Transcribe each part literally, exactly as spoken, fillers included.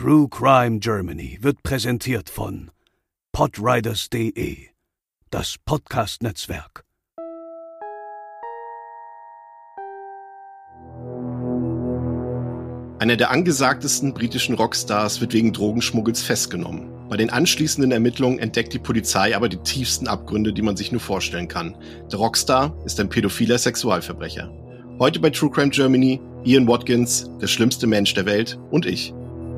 True Crime Germany wird präsentiert von podriders punkt de, das Podcast-Netzwerk. Einer der angesagtesten britischen Rockstars wird wegen Drogenschmuggels festgenommen. Bei den anschließenden Ermittlungen entdeckt die Polizei aber die tiefsten Abgründe, die man sich nur vorstellen kann. Der Rockstar ist ein pädophiler Sexualverbrecher. Heute bei True Crime Germany, Ian Watkins, der schlimmste Mensch der Welt, und ich.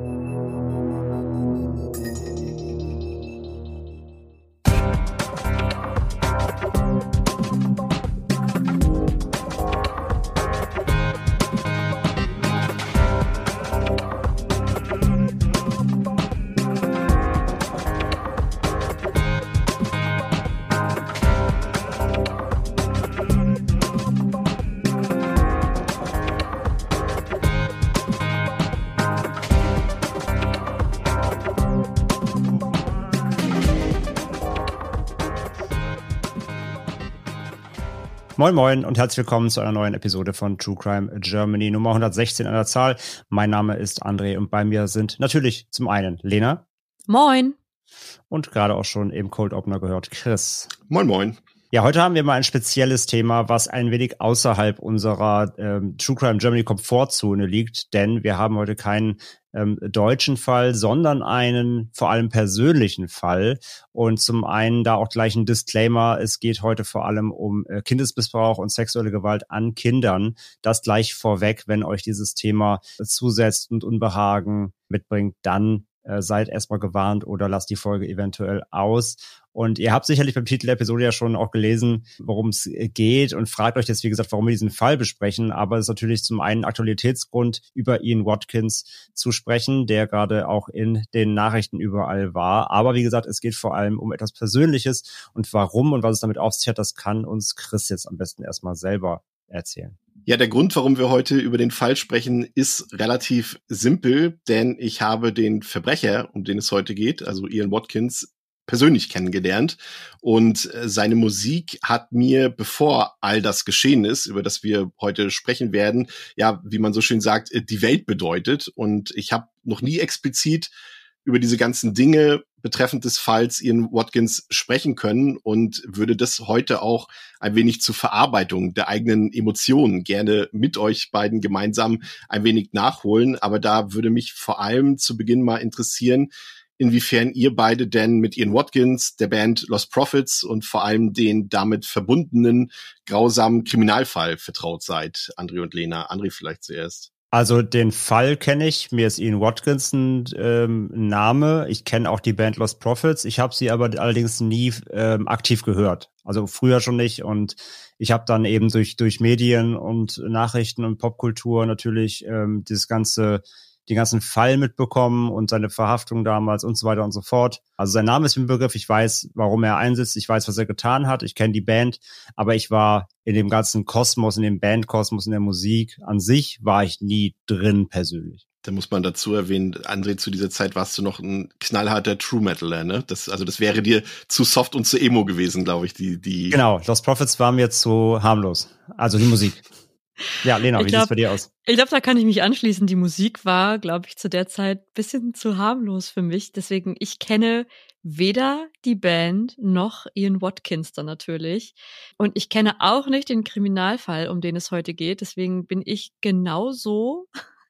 Moin Moin und herzlich willkommen zu einer neuen Episode von True Crime Germany, Nummer hundertsechzehn an der Zahl. Mein Name ist André und bei mir sind natürlich zum einen Lena. Moin. Und gerade auch schon im Cold Opener gehört Chris. Moin Moin. Ja, heute haben wir mal ein spezielles Thema, was ein wenig außerhalb unserer ähm, True Crime Germany Komfortzone liegt, denn wir haben heute keinen ähm, deutschen Fall, sondern einen vor allem persönlichen Fall. Und zum einen da auch gleich ein Disclaimer, es geht heute vor allem um äh, Kindesmissbrauch und sexuelle Gewalt an Kindern. Das gleich vorweg, wenn euch dieses Thema zusetzt und Unbehagen mitbringt, dann äh, seid erstmal gewarnt oder lasst die Folge eventuell aus. Und ihr habt sicherlich beim Titel der Episode ja schon auch gelesen, worum es geht und fragt euch jetzt, wie gesagt, warum wir diesen Fall besprechen. Aber es ist natürlich zum einen Aktualitätsgrund, über Ian Watkins zu sprechen, der gerade auch in den Nachrichten überall war. Aber wie gesagt, es geht vor allem um etwas Persönliches. Und warum und was es damit auf sich hat, das kann uns Chris jetzt am besten erstmal selber erzählen. Ja, der Grund, warum wir heute über den Fall sprechen, ist relativ simpel, denn ich habe den Verbrecher, um den es heute geht, also Ian Watkins, persönlich kennengelernt, und seine Musik hat mir, bevor all das geschehen ist, über das wir heute sprechen werden, ja, wie man so schön sagt, die Welt bedeutet. Und ich habe noch nie explizit über diese ganzen Dinge betreffend des Falls Ian Watkins sprechen können und würde das heute auch ein wenig zur Verarbeitung der eigenen Emotionen gerne mit euch beiden gemeinsam ein wenig nachholen. Aber da würde mich vor allem zu Beginn mal interessieren, inwiefern ihr beide denn mit Ian Watkins, der Band Lost Prophets und vor allem den damit verbundenen grausamen Kriminalfall vertraut seid, André und Lena. André vielleicht zuerst. Also den Fall kenne ich, mir ist Ian Watkins ein ähm, Name. Ich kenne auch die Band Lost Prophets. Ich habe sie aber allerdings nie ähm, aktiv gehört. Also früher schon nicht. Und ich habe dann eben durch durch Medien und Nachrichten und Popkultur natürlich ähm, dieses ganze den ganzen Fall mitbekommen und seine Verhaftung damals und so weiter und so fort. Also sein Name ist mir ein Begriff, ich weiß, warum er einsitzt, ich weiß, was er getan hat, ich kenne die Band, aber ich war in dem ganzen Kosmos, in dem Bandkosmos, in der Musik an sich, war ich nie drin persönlich. Da muss man dazu erwähnen, André, zu dieser Zeit warst du noch ein knallharter True Metaler, ne? Das, also das wäre dir zu soft und zu emo gewesen, glaube ich, die, die. Genau, Lost Prophets war mir zu harmlos. Also die Musik. Ja, Lena, wie sieht es bei dir aus? Ich glaube, da kann ich mich anschließen. Die Musik war, glaube ich, zu der Zeit ein bisschen zu harmlos für mich. Deswegen, ich kenne weder die Band noch Ian Watkins dann natürlich. Und ich kenne auch nicht den Kriminalfall, um den es heute geht. Deswegen bin ich genauso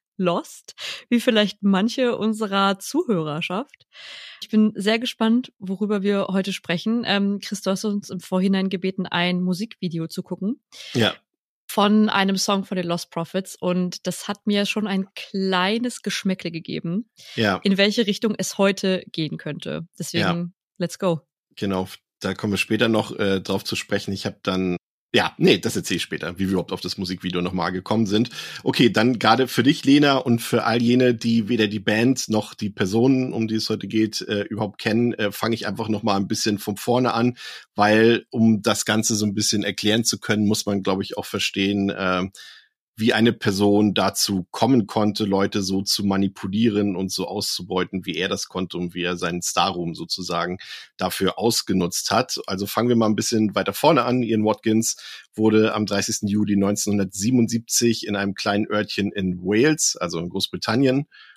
lost wie vielleicht manche unserer Zuhörerschaft. Ich bin sehr gespannt, worüber wir heute sprechen. Ähm, Chris, du hast uns im Vorhinein gebeten, ein Musikvideo zu gucken. Ja. Von einem Song von den Lost Prophets, und das hat mir schon ein kleines Geschmäckle gegeben, ja, in welche Richtung es heute gehen könnte. Deswegen, ja. Let's go. Genau, da kommen wir später noch äh, drauf zu sprechen. Ich habe dann, ja, nee, das erzähle ich später, wie wir überhaupt auf das Musikvideo nochmal gekommen sind. Okay, dann gerade für dich, Lena, und für all jene, die weder die Band noch die Personen, um die es heute geht, äh, überhaupt kennen, äh, fange ich einfach nochmal ein bisschen von vorne an, weil um das Ganze so ein bisschen erklären zu können, muss man, glaube ich, auch verstehen, äh, wie eine Person dazu kommen konnte, Leute so zu manipulieren und so auszubeuten, wie er das konnte und wie er seinen Starruhm sozusagen dafür ausgenutzt hat. Also fangen wir mal ein bisschen weiter vorne an. Ian Watkins wurde am dreißigsten Juli neunzehnhundertsiebenundsiebzig in einem kleinen Örtchen in Wales, also in Großbritannien,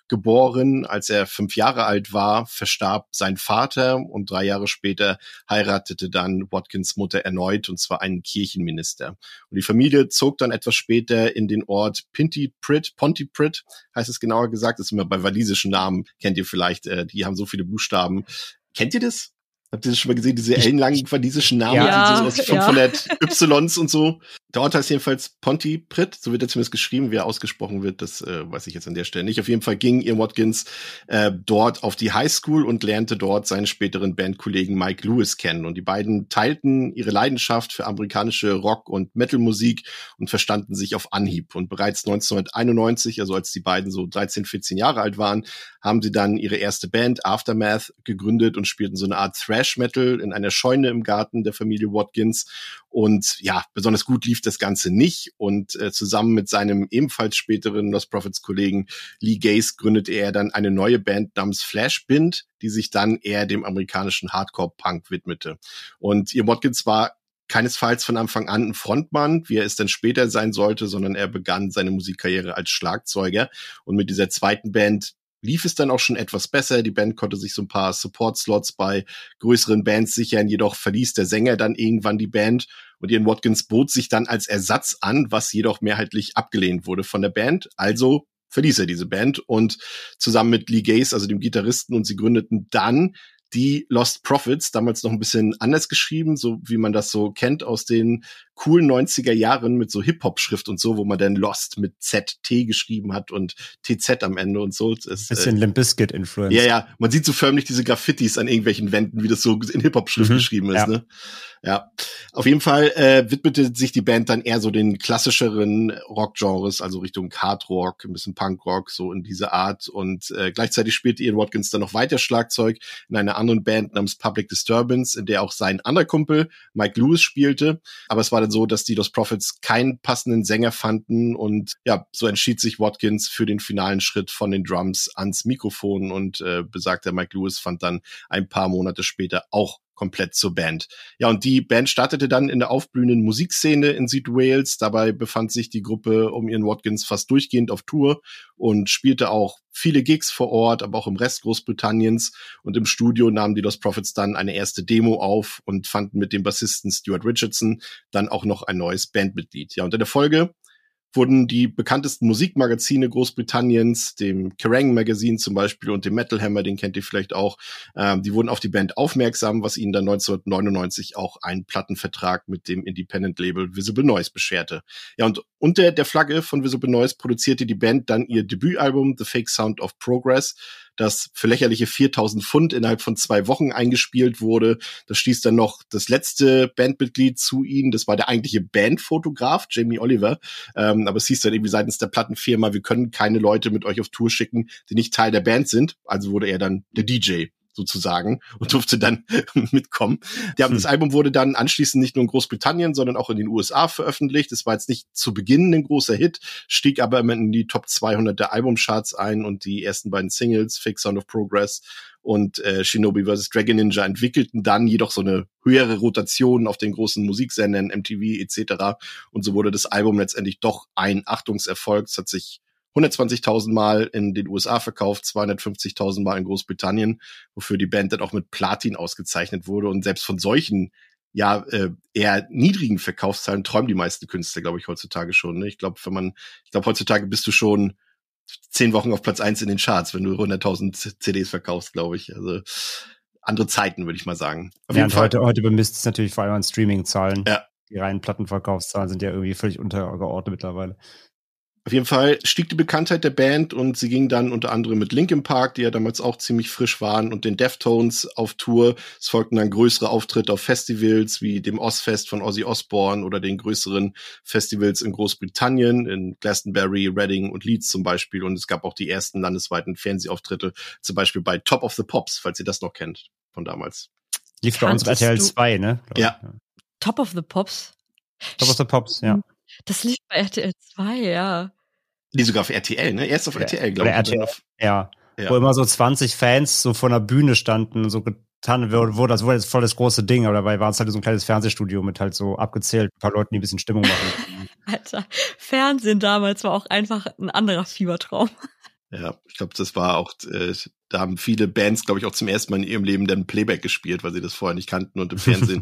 geboren. Als er fünf Jahre alt war, verstarb sein Vater und drei Jahre später heiratete dann Watkins Mutter erneut, und zwar einen Kirchenminister. Und die Familie zog dann etwas später in den Ort Pontypridd, Pontypridd heißt es genauer gesagt, das ist immer bei walisischen Namen, kennt ihr vielleicht, äh, die haben so viele Buchstaben. Kennt ihr das? Habt ihr das schon mal gesehen, diese ellenlangen walisischen Namen, ja, die so aus fünfhundert ja. Ys und so? Der Ort heißt jedenfalls Pontypridd, so wird er zumindest geschrieben. Wie er ausgesprochen wird, das äh, weiß ich jetzt an der Stelle nicht. Auf jeden Fall ging Ian Watkins äh, dort auf die Highschool und lernte dort seinen späteren Bandkollegen Mike Lewis kennen. Und die beiden teilten ihre Leidenschaft für amerikanische Rock- und Metal-Musik und verstanden sich auf Anhieb. Und bereits neunzehnhunderteinundneunzig, also als die beiden so dreizehn, vierzehn Jahre alt waren, haben sie dann ihre erste Band Aftermath gegründet und spielten so eine Art Thrash-Metal in einer Scheune im Garten der Familie Watkins. Und ja, besonders gut lief das Ganze nicht. Und äh, zusammen mit seinem ebenfalls späteren Lost Prophets-Kollegen Lee Gaze gründete er dann eine neue Band namens Flashbind, die sich dann eher dem amerikanischen Hardcore-Punk widmete. Und Ian Watkins war keinesfalls von Anfang an ein Frontmann, wie er es dann später sein sollte, sondern er begann seine Musikkarriere als Schlagzeuger. Und mit dieser zweiten Band lief es dann auch schon etwas besser. Die Band konnte sich so ein paar Support-Slots bei größeren Bands sichern, jedoch verließ der Sänger dann irgendwann die Band und Ian Watkins bot sich dann als Ersatz an, was jedoch mehrheitlich abgelehnt wurde von der Band. Also verließ er diese Band und zusammen mit Lee Gaze, also dem Gitarristen, und sie gründeten dann die Lost Prophets, damals noch ein bisschen anders geschrieben, so wie man das so kennt aus den coolen neunziger Jahren mit so Hip-Hop-Schrift und so, wo man dann Lost mit Z T geschrieben hat und T Z am Ende und so. Das, bisschen äh, Limp Bizkit-Influence. Ja, ja, man sieht so förmlich diese Graffitis an irgendwelchen Wänden, wie das so in Hip-Hop-Schrift mhm, geschrieben ist. Ja. Ne? Ja, auf jeden Fall äh, widmete sich die Band dann eher so den klassischeren Rock-Genres, also Richtung Hard-Rock, ein bisschen Punk-Rock, so in diese Art. Und äh, gleichzeitig spielte Ian Watkins dann noch weiter Schlagzeug in einer anderen Band namens Public Disturbance, in der auch sein anderer Kumpel Mike Lewis spielte. Aber es war dann so, dass die Lost Prophets keinen passenden Sänger fanden und ja, so entschied sich Watkins für den finalen Schritt von den Drums ans Mikrofon und äh, besagter Mike Lewis fand dann ein paar Monate später auch komplett zur Band. Ja, und die Band startete dann in der aufblühenden Musikszene in Südwales. Dabei befand sich die Gruppe um Ian Watkins fast durchgehend auf Tour und spielte auch viele Gigs vor Ort, aber auch im Rest Großbritanniens. Und im Studio nahmen die Lost Prophets dann eine erste Demo auf und fanden mit dem Bassisten Stuart Richardson dann auch noch ein neues Bandmitglied. Ja, und in der Folge wurden die bekanntesten Musikmagazine Großbritanniens, dem Kerrang! Magazine zum Beispiel und dem Metal Hammer, den kennt ihr vielleicht auch, ähm, die wurden auf die Band aufmerksam, was ihnen dann neunzehnhundertneunundneunzig auch einen Plattenvertrag mit dem Independent-Label Visible Noise bescherte. Ja, und unter der Flagge von Visible Noise produzierte die Band dann ihr Debütalbum The Fake Sound of Progress, das für lächerliche viertausend Pfund innerhalb von zwei Wochen eingespielt wurde. Das stieß dann noch das letzte Bandmitglied zu ihnen. Das war der eigentliche Bandfotograf, Jamie Oliver. Ähm, aber es hieß dann irgendwie seitens der Plattenfirma, wir können keine Leute mit euch auf Tour schicken, die nicht Teil der Band sind. Also wurde er dann der D J sozusagen und durfte dann mitkommen. Ja, das Album wurde dann anschließend nicht nur in Großbritannien, sondern auch in den U S A veröffentlicht. Es war jetzt nicht zu Beginn ein großer Hit, stieg aber immer in die Top zweihundert der Albumcharts ein und die ersten beiden Singles, Fake Sound of Progress und äh, Shinobi versus. Dragon Ninja, entwickelten dann jedoch so eine höhere Rotation auf den großen Musiksendern, M T V et cetera. Und so wurde das Album letztendlich doch ein Achtungserfolg. Es hat sich hundertzwanzigtausend Mal in den U S A verkauft, zweihundertfünfzigtausend Mal in Großbritannien, wofür die Band dann auch mit Platin ausgezeichnet wurde. Und selbst von solchen, ja, äh, eher niedrigen Verkaufszahlen träumen die meisten Künstler, glaube ich, heutzutage schon. Ne? Ich glaube, wenn man, ich glaube, heutzutage bist du schon zehn Wochen auf Platz eins in den Charts, wenn du hunderttausend C Ds verkaufst, glaube ich. Also andere Zeiten, würde ich mal sagen. Auf ja, jeden und Fall. heute, heute bemisst es natürlich vor allem an Streaming-Zahlen. Ja. Die reinen Plattenverkaufszahlen sind ja irgendwie völlig untergeordnet mittlerweile. Auf jeden Fall stieg die Bekanntheit der Band und sie ging dann unter anderem mit Linkin Park, die ja damals auch ziemlich frisch waren, und den Deftones auf Tour. Es folgten dann größere Auftritte auf Festivals wie dem Ozzfest von Ozzy Osbourne oder den größeren Festivals in Großbritannien, in Glastonbury, Reading und Leeds zum Beispiel. Und es gab auch die ersten landesweiten Fernsehauftritte, zum Beispiel bei Top of the Pops, falls ihr das noch kennt, von damals. Lief bei uns R T L zwei, ne? Ja. Ich. Top of the Pops? Top of the Pops, ja. Das lief bei R T L zwei, ja. Die sogar auf R T L, ne? Erst auf ja. R T L, glaube ich. R T L, auf, ja. ja. Wo immer so zwanzig Fans so vor einer Bühne standen und so getan wurde, wo das wurde jetzt voll das große Ding, aber dabei war es halt so ein kleines Fernsehstudio mit halt so abgezählt ein paar Leuten, die ein bisschen Stimmung machen. Alter, Fernsehen damals war auch einfach ein anderer Fiebertraum. Ja, ich glaube, das war auch, äh, da haben viele Bands, glaube ich, auch zum ersten Mal in ihrem Leben dann Playback gespielt, weil sie das vorher nicht kannten und im Fernsehen.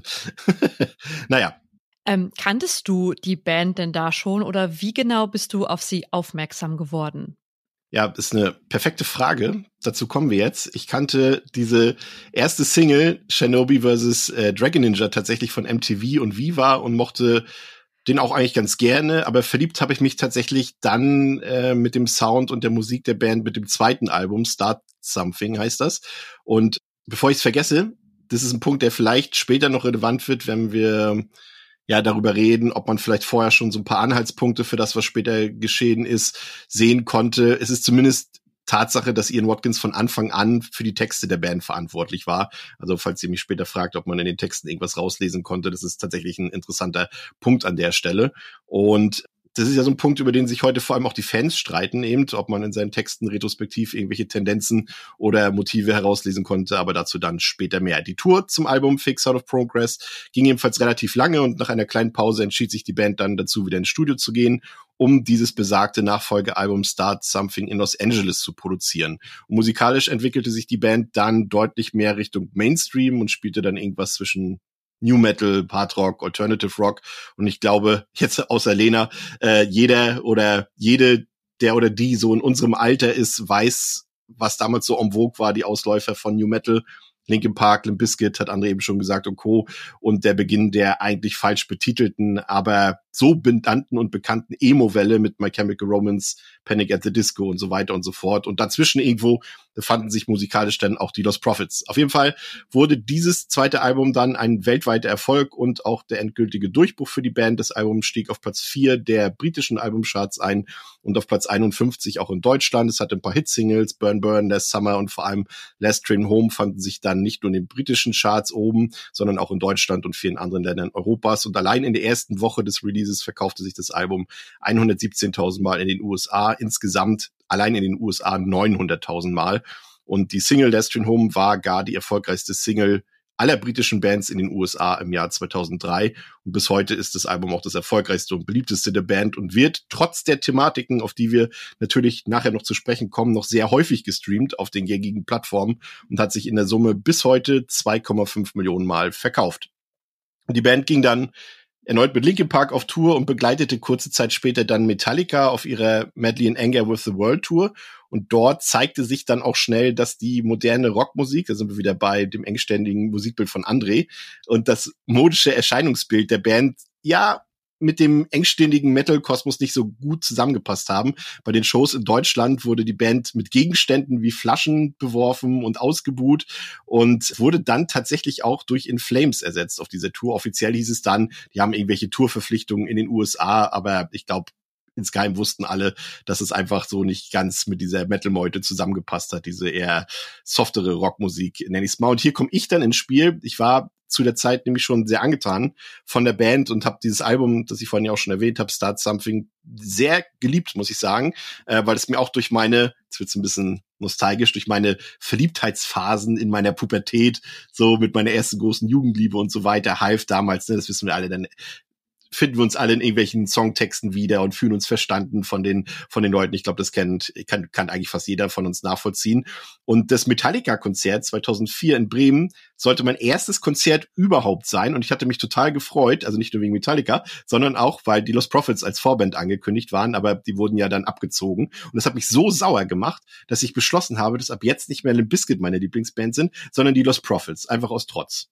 Naja. Ähm, kanntest du die Band denn da schon oder wie genau bist du auf sie aufmerksam geworden? Ja, ist eine perfekte Frage. Dazu kommen wir jetzt. Ich kannte diese erste Single Shinobi versus. Äh, Dragon Ninja tatsächlich von M T V und Viva und mochte den auch eigentlich ganz gerne, aber verliebt habe ich mich tatsächlich dann äh, mit dem Sound und der Musik der Band mit dem zweiten Album, Start Something heißt das. Und bevor ich es vergesse, das ist ein Punkt, der vielleicht später noch relevant wird, wenn wir ja darüber reden, ob man vielleicht vorher schon so ein paar Anhaltspunkte für das, was später geschehen ist, sehen konnte. Es ist zumindest Tatsache, dass Ian Watkins von Anfang an für die Texte der Band verantwortlich war. Also falls ihr mich später fragt, ob man in den Texten irgendwas rauslesen konnte, das ist tatsächlich ein interessanter Punkt an der Stelle. Und das ist ja so ein Punkt, über den sich heute vor allem auch die Fans streiten, eben, ob man in seinen Texten retrospektiv irgendwelche Tendenzen oder Motive herauslesen konnte, aber dazu dann später mehr. Die Tour zum Album Fake Sound of Progress ging ebenfalls relativ lange und nach einer kleinen Pause entschied sich die Band dann dazu, wieder ins Studio zu gehen, um dieses besagte Nachfolgealbum Start Something in Los Angeles zu produzieren. Und musikalisch entwickelte sich die Band dann deutlich mehr Richtung Mainstream und spielte dann irgendwas zwischen New Metal, Hard Rock, Alternative Rock. Und ich glaube, jetzt außer Lena, äh, jeder oder jede, der oder die so in unserem Alter ist, weiß, was damals so en vogue war, die Ausläufer von New Metal. Linkin Park, Limp Bizkit, hat André eben schon gesagt, und Co. Und der Beginn der eigentlich falsch betitelten, aber so benannten und bekannten Emo-Welle mit My Chemical Romance, Panic at the Disco und so weiter und so fort. Und dazwischen irgendwo befanden sich musikalisch dann auch die Lost Prophets. Auf jeden Fall wurde dieses zweite Album dann ein weltweiter Erfolg und auch der endgültige Durchbruch für die Band. Das Album stieg auf Platz vier der britischen Albumcharts ein und auf Platz einundfünfzig auch in Deutschland. Es hatte ein paar Hitsingles, Burn Burn, Last Summer und vor allem Last Train Home fanden sich dann nicht nur in den britischen Charts oben, sondern auch in Deutschland und vielen anderen Ländern Europas. Und allein in der ersten Woche des Releases verkaufte sich das Album hundertsiebzehntausend Mal in den U S A, insgesamt allein in den U S A neunhunderttausend Mal. Und die Single Last Train Home war gar die erfolgreichste Single aller britischen Bands in den U S A im Jahr zweitausenddrei. Und bis heute ist das Album auch das erfolgreichste und beliebteste der Band und wird trotz der Thematiken, auf die wir natürlich nachher noch zu sprechen kommen, noch sehr häufig gestreamt auf den gängigen Plattformen und hat sich in der Summe bis heute zwei Komma fünf Millionen Mal verkauft. Und die Band ging dann erneut mit Linkin Park auf Tour und begleitete kurze Zeit später dann Metallica auf ihrer Madly in Anger with the World Tour. Und dort zeigte sich dann auch schnell, dass die moderne Rockmusik, da sind wir wieder bei dem engständigen Musikbild von André, und das modische Erscheinungsbild der Band, ja, mit dem engständigen Metal-Kosmos nicht so gut zusammengepasst haben. Bei den Shows in Deutschland wurde die Band mit Gegenständen wie Flaschen beworfen und ausgebuht und wurde dann tatsächlich auch durch In Flames ersetzt auf dieser Tour. Offiziell hieß es dann, die haben irgendwelche Tourverpflichtungen in den U S A, aber ich glaube, insgeheim wussten alle, dass es einfach so nicht ganz mit dieser Metal-Meute zusammengepasst hat, diese eher softere Rockmusik, nenne ich es mal. Und hier komme ich dann ins Spiel. Ich war zu der Zeit nämlich schon sehr angetan von der Band und habe dieses Album, das ich vorhin ja auch schon erwähnt habe, Start Something, sehr geliebt, muss ich sagen, äh, weil es mir auch durch meine, jetzt wird's ein bisschen nostalgisch, durch meine Verliebtheitsphasen in meiner Pubertät, so mit meiner ersten großen Jugendliebe und so weiter, half damals, ne, das wissen wir alle, dann finden wir uns alle in irgendwelchen Songtexten wieder und fühlen uns verstanden von den von den Leuten. Ich glaube, das kennt kann, kann eigentlich fast jeder von uns nachvollziehen. Und das Metallica-Konzert zweitausendvier in Bremen sollte mein erstes Konzert überhaupt sein. Und ich hatte mich total gefreut, also nicht nur wegen Metallica, sondern auch, weil die Lost Prophets als Vorband angekündigt waren, aber die wurden ja dann abgezogen. Und das hat mich so sauer gemacht, dass ich beschlossen habe, dass ab jetzt nicht mehr Limp Bizkit meine Lieblingsband sind, sondern die Lost Prophets, einfach aus Trotz.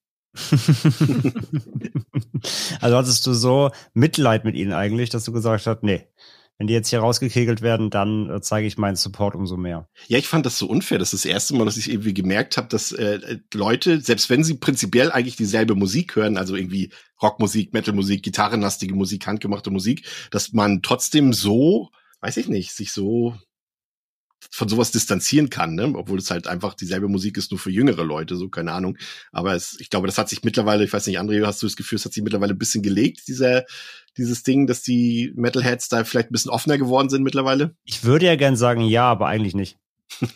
Also hattest du so Mitleid mit ihnen eigentlich, dass du gesagt hast, nee, wenn die jetzt hier rausgekegelt werden, dann äh, zeige ich meinen Support umso mehr. Ja, ich fand das so unfair. Das ist das erste Mal, dass ich irgendwie gemerkt habe, dass äh, Leute, selbst wenn sie prinzipiell eigentlich dieselbe Musik hören, also irgendwie Rockmusik, Metalmusik, gitarrenlastige Musik, handgemachte Musik, dass man trotzdem so, weiß ich nicht, sich so von sowas distanzieren kann, ne? Obwohl es halt einfach dieselbe Musik ist, nur für jüngere Leute, so, keine Ahnung. Aber es, ich glaube, das hat sich mittlerweile, ich weiß nicht, André, hast du das Gefühl, es hat sich mittlerweile ein bisschen gelegt, dieser, dieses Ding, dass die Metalheads da vielleicht ein bisschen offener geworden sind mittlerweile? Ich würde ja gern sagen, ja, aber eigentlich nicht.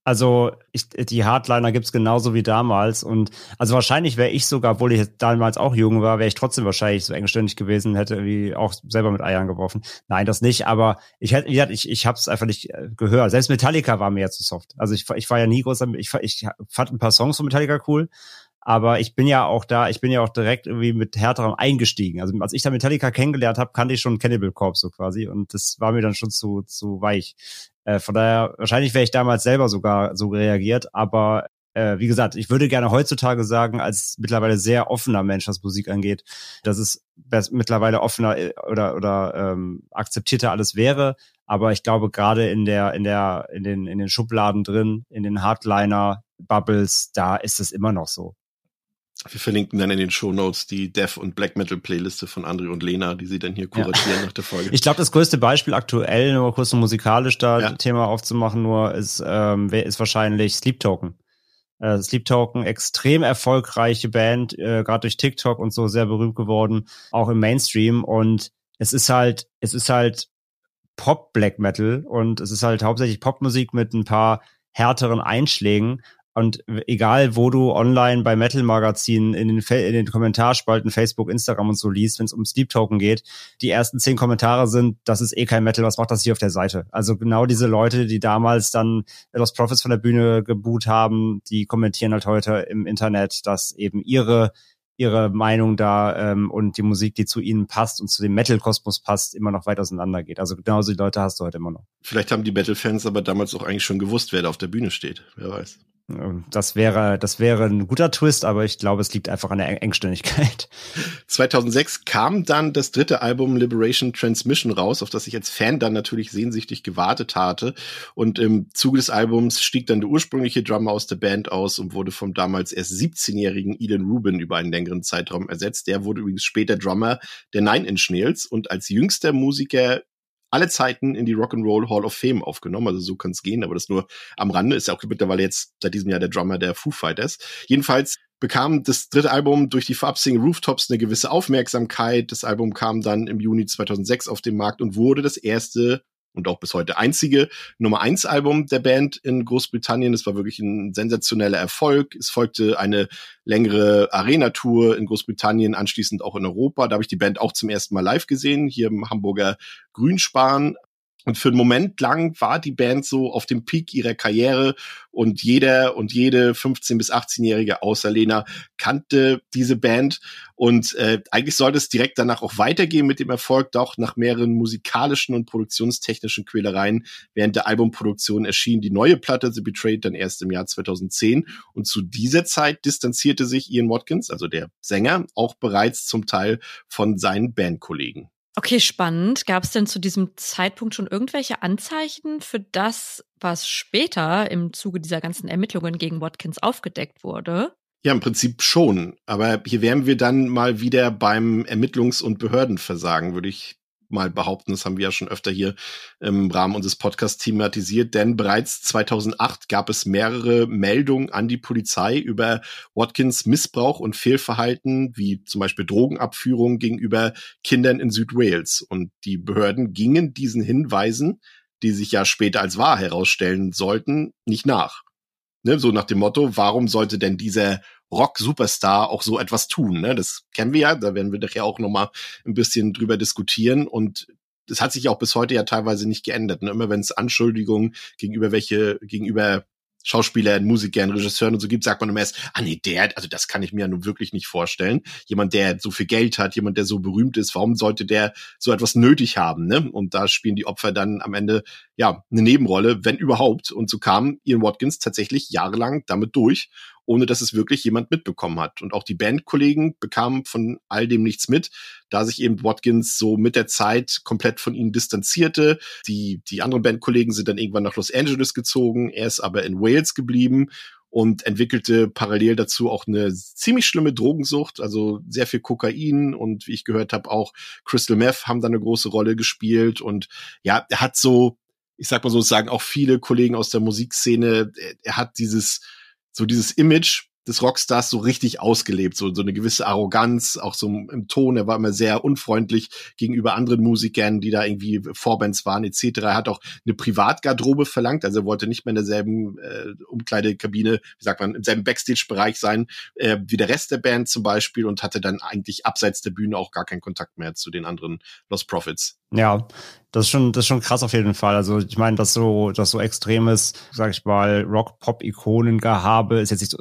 Also ich, die Hardliner gibt's genauso wie damals und also wahrscheinlich wäre ich sogar, obwohl ich damals auch jung war, wäre ich trotzdem wahrscheinlich so engstirnig gewesen, hätte irgendwie auch selber mit Eiern geworfen. Nein, das nicht, aber ich hätte, ich, ich habe es einfach nicht gehört. Selbst Metallica war mir ja zu soft. Also ich, ich war ja nie groß, ich, ich fand ein paar Songs von Metallica cool, aber ich bin ja auch da, ich bin ja auch direkt irgendwie mit härterem eingestiegen. Also als ich da Metallica kennengelernt habe, kannte ich schon Cannibal Corpse so quasi und das war mir dann schon zu zu weich. Äh, von daher, wahrscheinlich wäre ich damals selber sogar so reagiert, aber äh, wie gesagt, ich würde gerne heutzutage sagen, als mittlerweile sehr offener Mensch, was Musik angeht, dass es mittlerweile offener oder oder ähm, akzeptierter alles wäre. Aber ich glaube, gerade in der in der in den in den Schubladen drin, in den Hardliner-Bubbles, da ist es immer noch so. Wir verlinken dann in den Shownotes die Death- und Black-Metal-Playliste von André und Lena, die sie dann hier kuratieren ja. nach der Folge. Ich glaube, das größte Beispiel aktuell, nur kurz um musikalisch da ja. Thema aufzumachen, nur ist, ähm, ist wahrscheinlich Sleep Token. Äh, Sleep Token, extrem erfolgreiche Band, äh, gerade durch TikTok und so sehr berühmt geworden, auch im Mainstream. Und es ist halt, es ist halt Pop-Black Metal und es ist halt hauptsächlich Popmusik mit ein paar härteren Einschlägen. Und egal, wo du online bei Metal-Magazinen in den, in den Kommentarspalten, Facebook, Instagram und so liest, wenn es um Sleep Token geht, die ersten zehn Kommentare sind, das ist eh kein Metal, was macht das hier auf der Seite? Also genau diese Leute, die damals dann Lost Prophets von der Bühne geboot haben, die kommentieren halt heute im Internet, dass eben ihre ihre Meinung da ähm, und die Musik, die zu ihnen passt und zu dem Metal-Kosmos passt, immer noch weit auseinander geht. Also genauso die Leute hast du heute immer noch. Vielleicht haben die Metal-Fans aber damals auch eigentlich schon gewusst, wer da auf der Bühne steht. Wer weiß. Das wäre, das wäre ein guter Twist, aber ich glaube, es liegt einfach an der Engständigkeit. zweitausendsechs kam dann das dritte Album Liberation Transmission raus, auf das ich als Fan dann natürlich sehnsüchtig gewartet hatte. Und im Zuge des Albums stieg dann der ursprüngliche Drummer aus der Band aus und wurde vom damals erst siebzehnjährigen Ilan Rubin über einen längeren Zeitraum ersetzt. Der wurde übrigens später Drummer der Nine Inch Nails und als jüngster Musiker alle Zeiten in die Rock'n'Roll Hall of Fame aufgenommen, also so kann es gehen, aber das nur am Rande, ist ja auch mittlerweile jetzt seit diesem Jahr der Drummer der Foo Fighters. Jedenfalls bekam das dritte Album durch die Vorab-Single Rooftops eine gewisse Aufmerksamkeit. Das Album kam dann im Juni zweitausendsechs auf den Markt und wurde das erste und auch bis heute einzige Nummer eins Album der Band in Großbritannien. Es war wirklich ein sensationeller Erfolg. Es folgte eine längere Arena-Tour in Großbritannien, anschließend auch in Europa. Da habe ich die Band auch zum ersten Mal live gesehen, hier im Hamburger Grünspan. Und für einen Moment lang war die Band so auf dem Peak ihrer Karriere und jeder und jede fünfzehn- bis achtzehnjährige außer Lena kannte diese Band. Und äh, eigentlich sollte es direkt danach auch weitergehen mit dem Erfolg, doch nach mehreren musikalischen und produktionstechnischen Quälereien während der Albumproduktion erschien die neue Platte The Betrayed dann erst im Jahr zweitausendzehn. Und zu dieser Zeit distanzierte sich Ian Watkins, also der Sänger, auch bereits zum Teil von seinen Bandkollegen. Okay, spannend. Gab es denn zu diesem Zeitpunkt schon irgendwelche Anzeichen für das, was später im Zuge dieser ganzen Ermittlungen gegen Watkins aufgedeckt wurde? Ja, im Prinzip schon. Aber hier wären wir dann mal wieder beim Ermittlungs- und Behördenversagen, würde ich mal behaupten. Das haben wir ja schon öfter hier im Rahmen unseres Podcasts thematisiert, denn bereits zweitausendacht gab es mehrere Meldungen an die Polizei über Watkins Missbrauch und Fehlverhalten, wie zum Beispiel Drogenabführung gegenüber Kindern in Südwales. Und die Behörden gingen diesen Hinweisen, die sich ja später als wahr herausstellen sollten, nicht nach. Ne, so nach dem Motto, warum sollte denn dieser Rock-Superstar auch so etwas tun? Ne? Das kennen wir ja, da werden wir nachher auch nochmal ein bisschen drüber diskutieren und das hat sich auch bis heute ja teilweise nicht geändert. Ne? Immer wenn es Anschuldigungen gegenüber welche, gegenüber Schauspielern, Musikern, Regisseuren und so gibt, sagt man immer erst, ah nee, der, also das kann ich mir ja nun wirklich nicht vorstellen. Jemand, der so viel Geld hat, jemand, der so berühmt ist, warum sollte der so etwas nötig haben? Ne? Und da spielen die Opfer dann am Ende ja eine Nebenrolle, wenn überhaupt. Und so kam Ian Watkins tatsächlich jahrelang damit durch, ohne dass es wirklich jemand mitbekommen hat. Und auch die Bandkollegen bekamen von all dem nichts mit, da sich eben Watkins so mit der Zeit komplett von ihnen distanzierte. Die, die anderen Bandkollegen sind dann irgendwann nach Los Angeles gezogen, er ist aber in Wales geblieben und entwickelte parallel dazu auch eine ziemlich schlimme Drogensucht, also sehr viel Kokain und wie ich gehört habe, auch Crystal Meth haben da eine große Rolle gespielt. Und ja, er hat so, ich sag mal so, sagen auch viele Kollegen aus der Musikszene, er hat dieses so dieses Image, des Rockstars so richtig ausgelebt, so, so eine gewisse Arroganz, auch so im Ton. Er war immer sehr unfreundlich gegenüber anderen Musikern, die da irgendwie Vorbands waren et cetera. Er hat auch eine Privatgarderobe verlangt, also er wollte nicht mehr in derselben äh, Umkleidekabine, wie sagt man, im selben Backstage-Bereich sein, äh, wie der Rest der Band zum Beispiel, und hatte dann eigentlich abseits der Bühne auch gar keinen Kontakt mehr zu den anderen Lost Prophets. Ja, das ist schon, das ist schon krass auf jeden Fall. Also ich meine, dass so, dass so extremes, sag ich mal, Rock-Pop-Ikonen-Gehabe ist jetzt nicht so,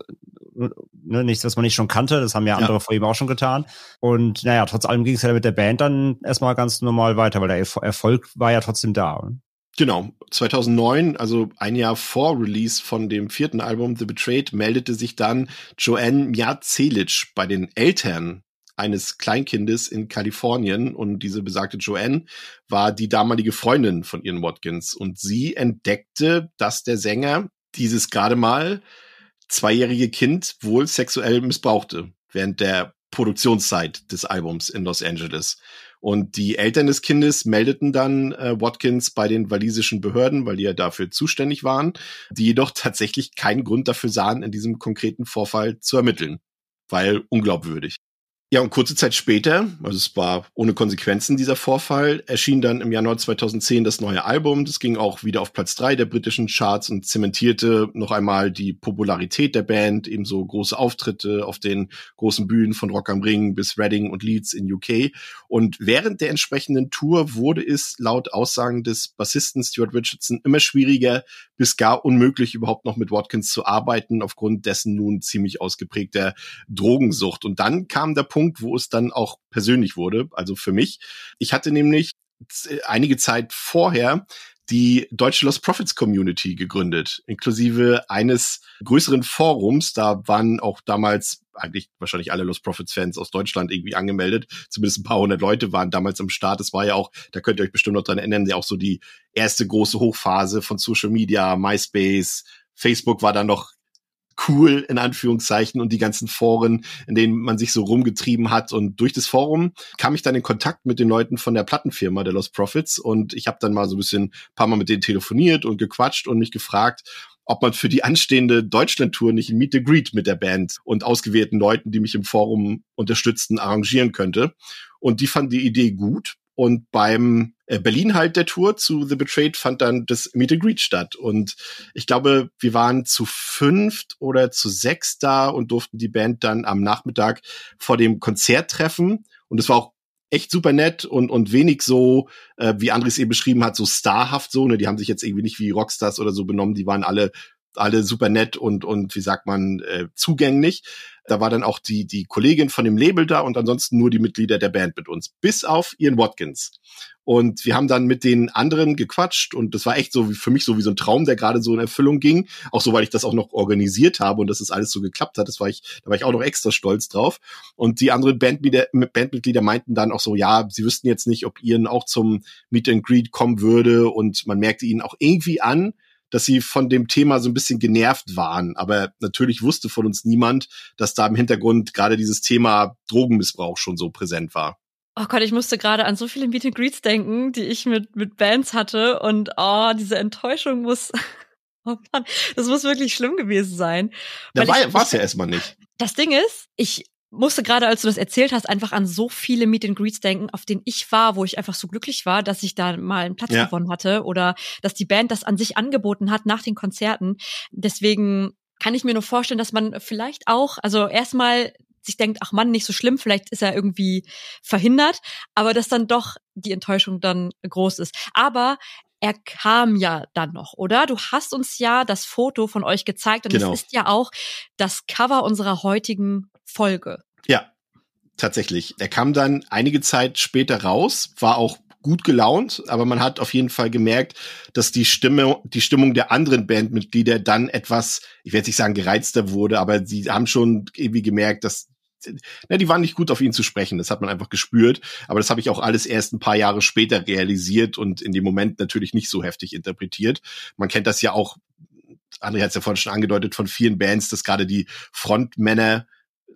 ne, nichts, was man nicht schon kannte. Das haben ja andere ja. vor ihm auch schon getan. Und naja, trotz allem ging es ja mit der Band dann erstmal ganz normal weiter, weil der Erfolg war ja trotzdem da. Genau, zweitausendneun, also ein Jahr vor Release von dem vierten Album The Betrayed, meldete sich dann Joanne Mjat-Celic bei den Eltern eines Kleinkindes in Kalifornien, und diese besagte Joanne war die damalige Freundin von Ian Watkins, und sie entdeckte, dass der Sänger dieses gerade mal zweijährige Kind wohl sexuell missbrauchte während der Produktionszeit des Albums in Los Angeles. Und die Eltern des Kindes meldeten dann äh, Watkins bei den walisischen Behörden, weil die ja dafür zuständig waren, die jedoch tatsächlich keinen Grund dafür sahen, in diesem konkreten Vorfall zu ermitteln, weil unglaubwürdig. Ja, und kurze Zeit später, also es war ohne Konsequenzen dieser Vorfall, erschien dann im Januar zweitausendzehn das neue Album. Das ging auch wieder auf Platz drei der britischen Charts und zementierte noch einmal die Popularität der Band, ebenso große Auftritte auf den großen Bühnen von Rock am Ring bis Reading und Leeds in U K. Und während der entsprechenden Tour wurde es laut Aussagen des Bassisten Stuart Richardson immer schwieriger bis gar unmöglich, überhaupt noch mit Watkins zu arbeiten, aufgrund dessen nun ziemlich ausgeprägter Drogensucht. Und dann kam der Punkt, wo es dann auch persönlich wurde, also für mich. Ich hatte nämlich einige Zeit vorher die deutsche Lost Prophets Community gegründet, inklusive eines größeren Forums. Da waren auch damals eigentlich wahrscheinlich alle Lost Prophets Fans aus Deutschland irgendwie angemeldet. Zumindest ein paar hundert Leute waren damals am Start. Es war ja auch, da könnt ihr euch bestimmt noch dran erinnern, ja auch so die erste große Hochphase von Social Media, MySpace, Facebook war dann noch cool, in Anführungszeichen, und die ganzen Foren, in denen man sich so rumgetrieben hat. Und durch das Forum kam ich dann in Kontakt mit den Leuten von der Plattenfirma der Lost Prophets, und ich habe dann mal so ein bisschen, ein paar Mal mit denen telefoniert und gequatscht und mich gefragt, ob man für die anstehende Deutschland-Tour nicht ein Meet and Greet mit der Band und ausgewählten Leuten, die mich im Forum unterstützten, arrangieren könnte. Und die fanden die Idee gut. Und beim Berlin halt der Tour zu The Betrayed fand dann das Meet and Greet statt. Und ich glaube, wir waren zu fünft oder zu sechs da und durften die Band dann am Nachmittag vor dem Konzert treffen. Und es war auch echt super nett und und wenig so, äh, wie Andres eben beschrieben hat, so starhaft so. Ne? Die haben sich jetzt irgendwie nicht wie Rockstars oder so benommen. Die waren alle alle super nett und und wie sagt man, äh, zugänglich. Da war dann auch die die Kollegin von dem Label da und ansonsten nur die Mitglieder der Band mit uns, bis auf Ian Watkins. Und wir haben dann mit den anderen gequatscht und das war echt so wie für mich so wie so ein Traum, der gerade so in Erfüllung ging. Auch so, weil ich das auch noch organisiert habe und dass es alles so geklappt hat. Das war ich, da war ich auch noch extra stolz drauf. Und die anderen Bandmitglieder, Bandmitglieder meinten dann auch so, ja, sie wüssten jetzt nicht, ob Ian auch zum Meet and Greet kommen würde. Und man merkte ihnen auch irgendwie an, dass sie von dem Thema so ein bisschen genervt waren. Aber natürlich wusste von uns niemand, dass da im Hintergrund gerade dieses Thema Drogenmissbrauch schon so präsent war. Oh Gott, ich musste gerade an so viele Meet and Greets denken, die ich mit mit Bands hatte, und oh, diese Enttäuschung muss, oh Mann, das muss wirklich schlimm gewesen sein. Da war es ja erstmal nicht. Das Ding ist, ich musste gerade, als du das erzählt hast, einfach an so viele Meet and Greets denken, auf denen ich war, wo ich einfach so glücklich war, dass ich da mal einen Platz ja. gewonnen hatte oder dass die Band das an sich angeboten hat nach den Konzerten. Deswegen kann ich mir nur vorstellen, dass man vielleicht auch, also erstmal sich denkt, ach Mann, nicht so schlimm, vielleicht ist er irgendwie verhindert, aber dass dann doch die Enttäuschung dann groß ist. Aber er kam ja dann noch, oder? Du hast uns ja das Foto von euch gezeigt und genau. Das ist ja auch das Cover unserer heutigen Folge. Ja, tatsächlich. Er kam dann einige Zeit später raus, war auch gut gelaunt, aber man hat auf jeden Fall gemerkt, dass die Stimme, die Stimmung der anderen Bandmitglieder dann etwas, ich werde nicht sagen gereizter wurde, aber sie haben schon irgendwie gemerkt, dass na, die waren nicht gut auf ihn zu sprechen, das hat man einfach gespürt, aber das habe ich auch alles erst ein paar Jahre später realisiert und in dem Moment natürlich nicht so heftig interpretiert. Man kennt das ja auch, André hat es ja vorhin schon angedeutet, von vielen Bands, dass gerade die Frontmänner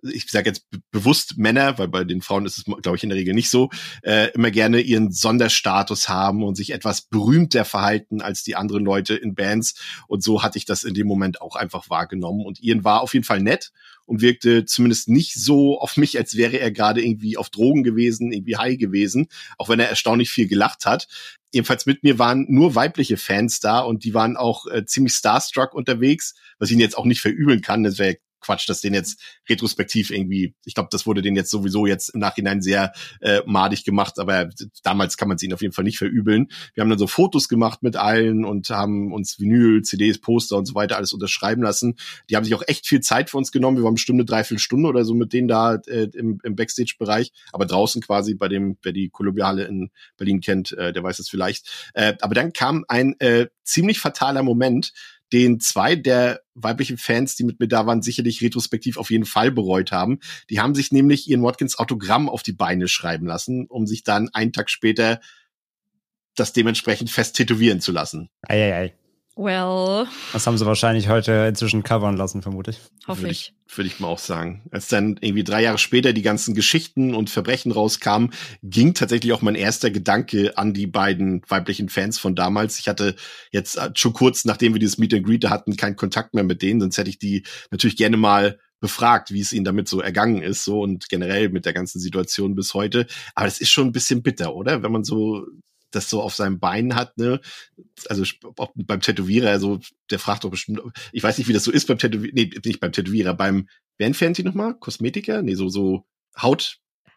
ich sage jetzt be- bewusst Männer, weil bei den Frauen ist es, glaube ich, in der Regel nicht so, äh, immer gerne ihren Sonderstatus haben und sich etwas berühmter verhalten als die anderen Leute in Bands. Und so hatte ich das in dem Moment auch einfach wahrgenommen. Und Ian war auf jeden Fall nett und wirkte zumindest nicht so auf mich, als wäre er gerade irgendwie auf Drogen gewesen, irgendwie high gewesen, auch wenn er erstaunlich viel gelacht hat. Ebenfalls mit mir waren nur weibliche Fans da und die waren auch äh, ziemlich starstruck unterwegs, was ich ihnen jetzt auch nicht verübeln kann. Das wäre Quatsch, dass den jetzt retrospektiv irgendwie, ich glaube, das wurde den jetzt sowieso jetzt im Nachhinein sehr äh, madig gemacht, aber damals kann man es ihnen auf jeden Fall nicht verübeln. Wir haben dann so Fotos gemacht mit allen und haben uns Vinyl, C Ds, Poster und so weiter alles unterschreiben lassen. Die haben sich auch echt viel Zeit für uns genommen. Wir waren bestimmt eine Dreiviertelstunde oder so mit denen da äh, im, im Backstage-Bereich, aber draußen quasi bei dem, wer die Kolumbiale in Berlin kennt, äh, der weiß es vielleicht. Äh, aber dann kam ein äh, ziemlich fataler Moment, den zwei der weiblichen Fans, die mit mir da waren, sicherlich retrospektiv auf jeden Fall bereut haben. Die haben sich nämlich Ian Watkins Autogramm auf die Beine schreiben lassen, um sich dann einen Tag später das dementsprechend fest tätowieren zu lassen. Eieiei. Well. Das haben sie wahrscheinlich heute inzwischen covern lassen, vermute ich. Hoffe Würde ich. ich, würde ich mal auch sagen. Als dann irgendwie drei Jahre später die ganzen Geschichten und Verbrechen rauskamen, ging tatsächlich auch mein erster Gedanke an die beiden weiblichen Fans von damals. Ich hatte jetzt schon kurz, nachdem wir dieses Meet and Greet hatten, keinen Kontakt mehr mit denen, sonst hätte ich die natürlich gerne mal befragt, wie es ihnen damit so ergangen ist, so und generell mit der ganzen Situation bis heute. Aber das ist schon ein bisschen bitter, oder? Wenn man so das so auf seinem Bein hat, ne? Also auch beim Tätowierer, also der fragt doch bestimmt, ich weiß nicht, wie das so ist beim Tätowierer, nee, nicht beim Tätowierer, beim, wer entfernt die nochmal? Kosmetiker? Nee, so, so Hautärzte?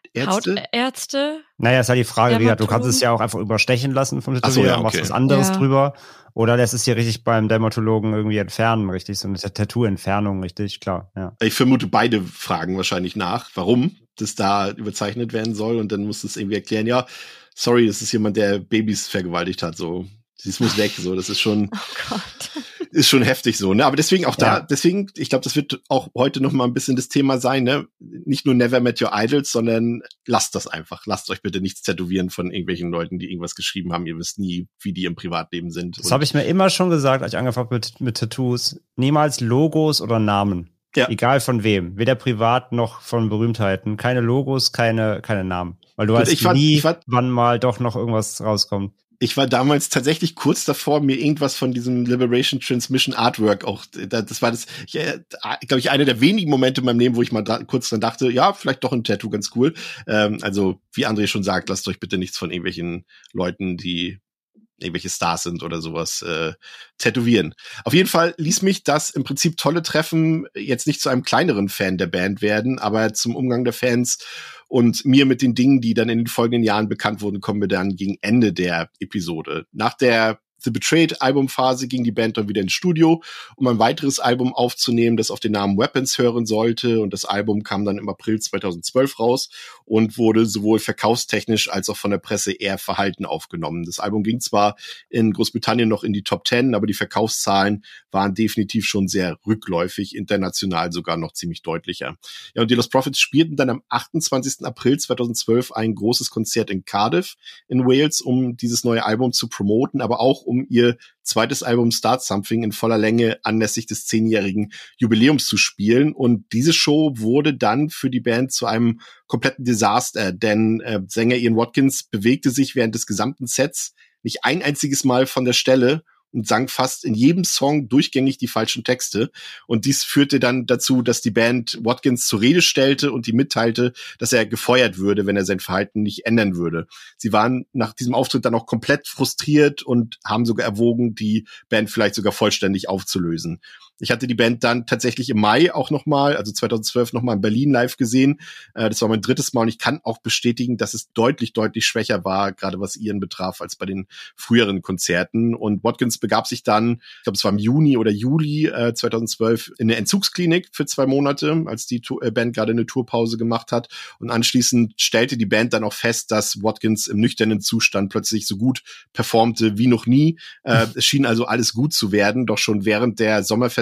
Hautärzte? Naja, ist halt die Frage, wie Dermatologen? du kannst es ja auch einfach überstechen lassen vom Ach so, Tätowierer, ja, okay. machst was anderes Ja. drüber. Oder lässt es hier richtig beim Dermatologen irgendwie entfernen, richtig, so eine Tattoo-Entfernung, richtig, klar, ja. Ich vermute, beide fragen wahrscheinlich nach, warum das da überzeichnet werden soll und dann muss es irgendwie erklären, ja, sorry, das ist jemand, der Babys vergewaltigt hat, so. Das muss weg, so. Das ist schon, Oh Gott. ist schon heftig so, ne? Aber deswegen auch da, Ja. deswegen, ich glaube, das wird auch heute noch mal ein bisschen das Thema sein, ne? Nicht nur Never Met Your Idols, sondern lasst das einfach. Lasst euch bitte nichts tätowieren von irgendwelchen Leuten, die irgendwas geschrieben haben. Ihr wisst nie, wie die im Privatleben sind. Das habe ich mir immer schon gesagt, als ich angefangen habe mit, mit Tattoos. Niemals Logos oder Namen. Ja. Egal von wem. Weder privat noch von Berühmtheiten. Keine Logos, keine, keine Namen. Weil du Und weißt ich fand- nie, ich fand- wann mal doch noch irgendwas rauskommt. Ich war damals tatsächlich kurz davor, mir irgendwas von diesem Liberation Transmission Artwork auch, das war das, ich, äh, glaube ich, einer der wenigen Momente in meinem Leben, wo ich mal da, kurz dann dachte, ja, vielleicht doch ein Tattoo ganz cool. Ähm, also, wie André schon sagt, lasst euch bitte nichts von irgendwelchen Leuten, die irgendwelche Stars sind oder sowas, äh, tätowieren. Auf jeden Fall ließ mich das im Prinzip tolle Treffen jetzt nicht zu einem kleineren Fan der Band werden, aber zum Umgang der Fans und mir mit den Dingen, die dann in den folgenden Jahren bekannt wurden, kommen wir dann gegen Ende der Episode. Nach der The Betrayed Albumphase ging die Band dann wieder ins Studio, um ein weiteres Album aufzunehmen, das auf den Namen Weapons hören sollte. Und das Album kam dann im April zweitausendzwölf raus und wurde sowohl verkaufstechnisch als auch von der Presse eher verhalten aufgenommen. Das Album ging zwar in Großbritannien noch in die Top Ten, aber die Verkaufszahlen waren definitiv schon sehr rückläufig, international sogar noch ziemlich deutlicher. Ja, und die Lost Prophets spielten dann am achtundzwanzigsten April zweitausendzwölf ein großes Konzert in Cardiff in Wales, um dieses neue Album zu promoten, aber auch um ihr zweites Album Start Something in voller Länge anlässlich des zehnjährigen Jubiläums zu spielen. Und diese Show wurde dann für die Band zu einem kompletten Desaster, denn äh, Sänger Ian Watkins bewegte sich während des gesamten Sets nicht ein einziges Mal von der Stelle und sang fast in jedem Song durchgängig die falschen Texte. Und dies führte dann dazu, dass die Band Watkins zur Rede stellte und ihm mitteilte, dass er gefeuert würde, wenn er sein Verhalten nicht ändern würde. Sie waren nach diesem Auftritt dann auch komplett frustriert und haben sogar erwogen, die Band vielleicht sogar vollständig aufzulösen. Ich hatte die Band dann tatsächlich im Mai auch nochmal, also zweitausendzwölf nochmal in Berlin live gesehen. Das war mein drittes Mal und ich kann auch bestätigen, dass es deutlich, deutlich schwächer war, gerade was Ian betraf, als bei den früheren Konzerten. Und Watkins begab sich dann, ich glaube es war im Juni oder Juli äh, zweitausendzwölf, in eine Entzugsklinik für zwei Monate, als die Tour, äh, Band gerade eine Tourpause gemacht hat. Und anschließend stellte die Band dann auch fest, dass Watkins im nüchternen Zustand plötzlich so gut performte wie noch nie. Äh, es schien also alles gut zu werden, doch schon während der Sommerfest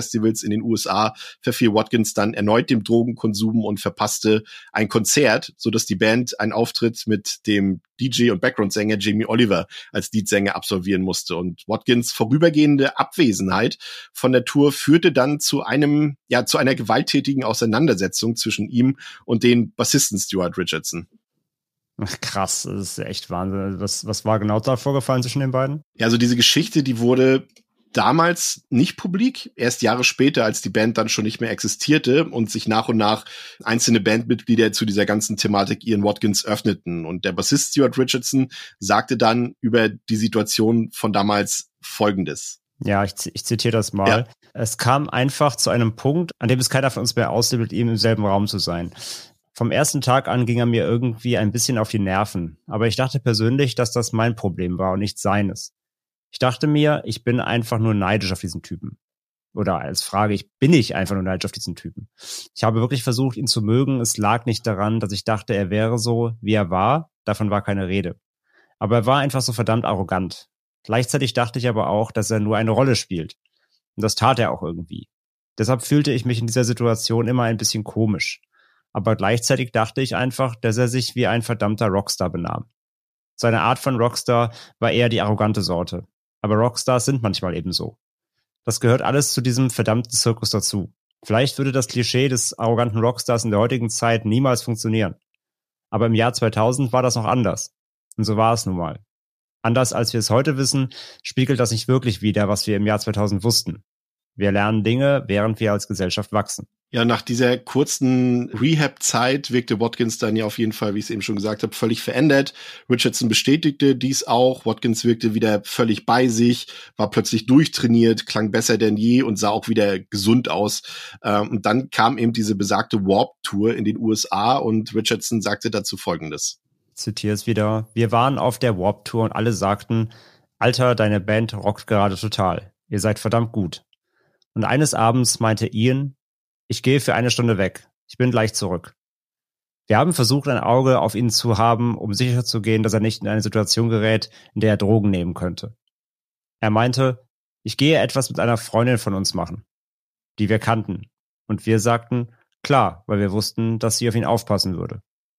Festivals in den U S A verfiel Watkins dann erneut dem Drogenkonsum und verpasste ein Konzert, sodass die Band einen Auftritt mit dem D J und Background-Sänger Jamie Oliver als Leadsänger absolvieren musste. Und Watkins' vorübergehende Abwesenheit von der Tour führte dann zu einem, ja, zu einer gewalttätigen Auseinandersetzung zwischen ihm und den Bassisten Stuart Richardson. Ach, krass, das ist echt Wahnsinn. Was, was war genau da vorgefallen zwischen den beiden? Ja, also diese Geschichte, die wurde damals nicht publik, erst Jahre später, als die Band dann schon nicht mehr existierte und sich nach und nach einzelne Bandmitglieder zu dieser ganzen Thematik Ian Watkins öffneten. Und der Bassist Stuart Richardson sagte dann über die Situation von damals Folgendes. Ja, ich, ich zitiere das mal. Ja. Es kam einfach zu einem Punkt, an dem es keiner von uns mehr auslebt, mit ihm im selben Raum zu sein. Vom ersten Tag an ging er mir irgendwie ein bisschen auf die Nerven. Aber ich dachte persönlich, dass das mein Problem war und nicht seines. Ich dachte mir, ich bin einfach nur neidisch auf diesen Typen. Oder als Frage, ich bin ich einfach nur neidisch auf diesen Typen. Ich habe wirklich versucht, ihn zu mögen. Es lag nicht daran, dass ich dachte, er wäre so, wie er war. Davon war keine Rede. Aber er war einfach so verdammt arrogant. Gleichzeitig dachte ich aber auch, dass er nur eine Rolle spielt. Und das tat er auch irgendwie. Deshalb fühlte ich mich in dieser Situation immer ein bisschen komisch. Aber gleichzeitig dachte ich einfach, dass er sich wie ein verdammter Rockstar benahm. Seine Art von Rockstar war eher die arrogante Sorte. Aber Rockstars sind manchmal eben so. Das gehört alles zu diesem verdammten Zirkus dazu. Vielleicht würde das Klischee des arroganten Rockstars in der heutigen Zeit niemals funktionieren. Aber im Jahr zweitausend war das noch anders. Und so war es nun mal. Anders als wir es heute wissen, spiegelt das nicht wirklich wider, was wir im Jahr zweitausend wussten. Wir lernen Dinge, während wir als Gesellschaft wachsen. Ja, nach dieser kurzen Rehab-Zeit wirkte Watkins dann ja auf jeden Fall, wie ich es eben schon gesagt habe, völlig verändert. Richardson bestätigte dies auch. Watkins wirkte wieder völlig bei sich, war plötzlich durchtrainiert, klang besser denn je und sah auch wieder gesund aus. Und dann kam eben diese besagte Warped-Tour in den U S A und Richardson sagte dazu Folgendes. Ich zitiere es wieder. Wir waren auf der Warped-Tour und alle sagten, Alter, deine Band rockt gerade total. Ihr seid verdammt gut. Und eines Abends meinte Ian, ich gehe für eine Stunde weg. Ich bin gleich zurück. Wir haben versucht, ein Auge auf ihn zu haben, um sicherzugehen, dass er nicht in eine Situation gerät, in der er Drogen nehmen könnte. Er meinte, ich gehe etwas mit einer Freundin von uns machen, die wir kannten. Und wir sagten, klar, weil wir wussten, dass sie auf ihn aufpassen würde.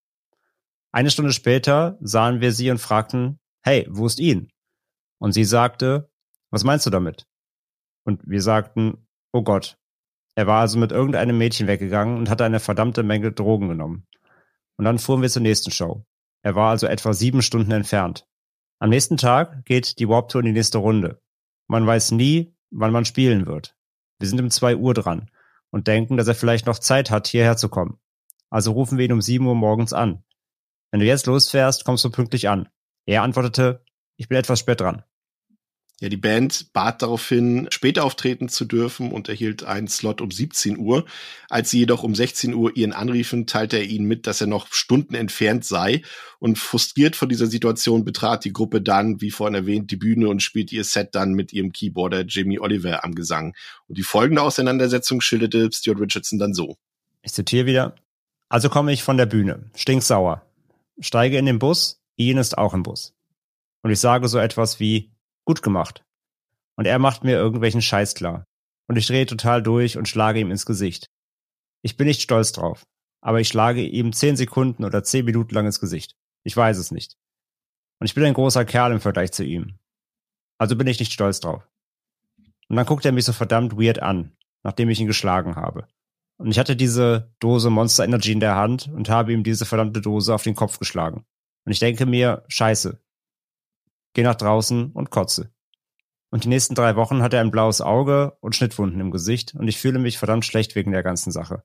Eine Stunde später sahen wir sie und fragten, hey, wo ist Ian? Und sie sagte, was meinst du damit? Und wir sagten, oh Gott. Er war also mit irgendeinem Mädchen weggegangen und hatte eine verdammte Menge Drogen genommen. Und dann fuhren wir zur nächsten Show. Er war also etwa sieben Stunden entfernt. Am nächsten Tag geht die Warped Tour in die nächste Runde. Man weiß nie, wann man spielen wird. Wir sind um zwei Uhr dran und denken, dass er vielleicht noch Zeit hat, hierher zu kommen. Also rufen wir ihn um sieben Uhr morgens an. Wenn du jetzt losfährst, kommst du pünktlich an. Er antwortete, ich bin etwas spät dran. Ja, die Band bat daraufhin, später auftreten zu dürfen und erhielt einen Slot um siebzehn Uhr. Als sie jedoch um sechzehn Uhr Ian anriefen, teilte er ihnen mit, dass er noch Stunden entfernt sei. Und frustriert von dieser Situation betrat die Gruppe dann, wie vorhin erwähnt, die Bühne und spielte ihr Set dann mit ihrem Keyboarder Jamie Oliver am Gesang. Und die folgende Auseinandersetzung schilderte Stuart Richardson dann so. Ich zitiere wieder. Also komme ich von der Bühne, stinksauer, steige in den Bus, Ian ist auch im Bus. Und ich sage so etwas wie, gut gemacht. Und er macht mir irgendwelchen Scheiß klar. Und ich drehe total durch und schlage ihm ins Gesicht. Ich bin nicht stolz drauf, aber ich schlage ihm zehn Sekunden oder zehn Minuten lang ins Gesicht. Ich weiß es nicht. Und ich bin ein großer Kerl im Vergleich zu ihm. Also bin ich nicht stolz drauf. Und dann guckt er mich so verdammt weird an, nachdem ich ihn geschlagen habe. Und ich hatte diese Dose Monster Energy in der Hand und habe ihm diese verdammte Dose auf den Kopf geschlagen. Und ich denke mir, scheiße. Geh nach draußen und kotze. Und die nächsten drei Wochen hat er ein blaues Auge und Schnittwunden im Gesicht und ich fühle mich verdammt schlecht wegen der ganzen Sache.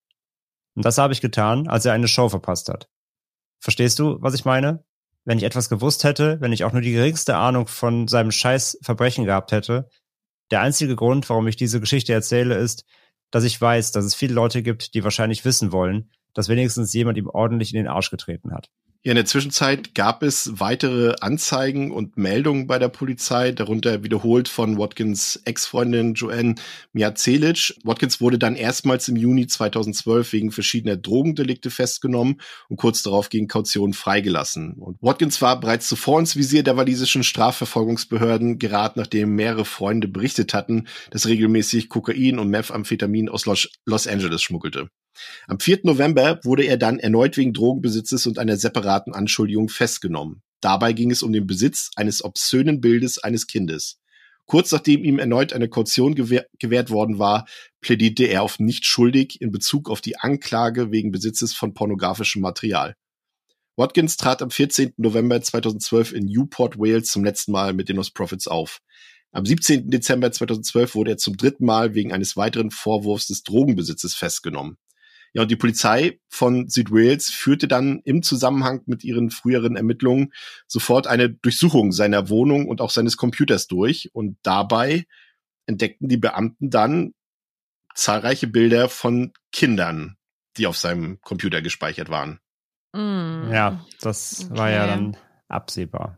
Und das habe ich getan, als er eine Show verpasst hat. Verstehst du, was ich meine? Wenn ich etwas gewusst hätte, wenn ich auch nur die geringste Ahnung von seinem scheiß Verbrechen gehabt hätte, der einzige Grund, warum ich diese Geschichte erzähle, ist, dass ich weiß, dass es viele Leute gibt, die wahrscheinlich wissen wollen, dass wenigstens jemand ihm ordentlich in den Arsch getreten hat. Ja, in der Zwischenzeit gab es weitere Anzeigen und Meldungen bei der Polizei, darunter wiederholt von Watkins Ex-Freundin Joanne Miacelic. Watkins wurde dann erstmals im Juni zweitausendzwölf wegen verschiedener Drogendelikte festgenommen und kurz darauf gegen Kaution freigelassen. Und Watkins war bereits zuvor ins Visier der walisischen Strafverfolgungsbehörden geraten, nachdem mehrere Freunde berichtet hatten, dass regelmäßig Kokain und Methamphetamin aus Los, Los Angeles schmuggelte. Am vierten November wurde er dann erneut wegen Drogenbesitzes und einer separaten Anschuldigung festgenommen. Dabei ging es um den Besitz eines obszönen Bildes eines Kindes. Kurz nachdem ihm erneut eine Kaution gewähr- gewährt worden war, plädierte er auf nicht schuldig in Bezug auf die Anklage wegen Besitzes von pornografischem Material. Watkins trat am vierzehnten November zweitausendzwölf in Newport, Wales zum letzten Mal mit den Lost Prophets auf. Am siebzehnten Dezember zweitausendzwölf wurde er zum dritten Mal wegen eines weiteren Vorwurfs des Drogenbesitzes festgenommen. Ja, und die Polizei von Südwales führte dann im Zusammenhang mit ihren früheren Ermittlungen sofort eine Durchsuchung seiner Wohnung und auch seines Computers durch. Und dabei entdeckten die Beamten dann zahlreiche Bilder von Kindern, die auf seinem Computer gespeichert waren. Mm. Ja, das Okay. war ja dann absehbar.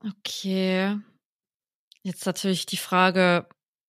Okay. Jetzt natürlich die Frage,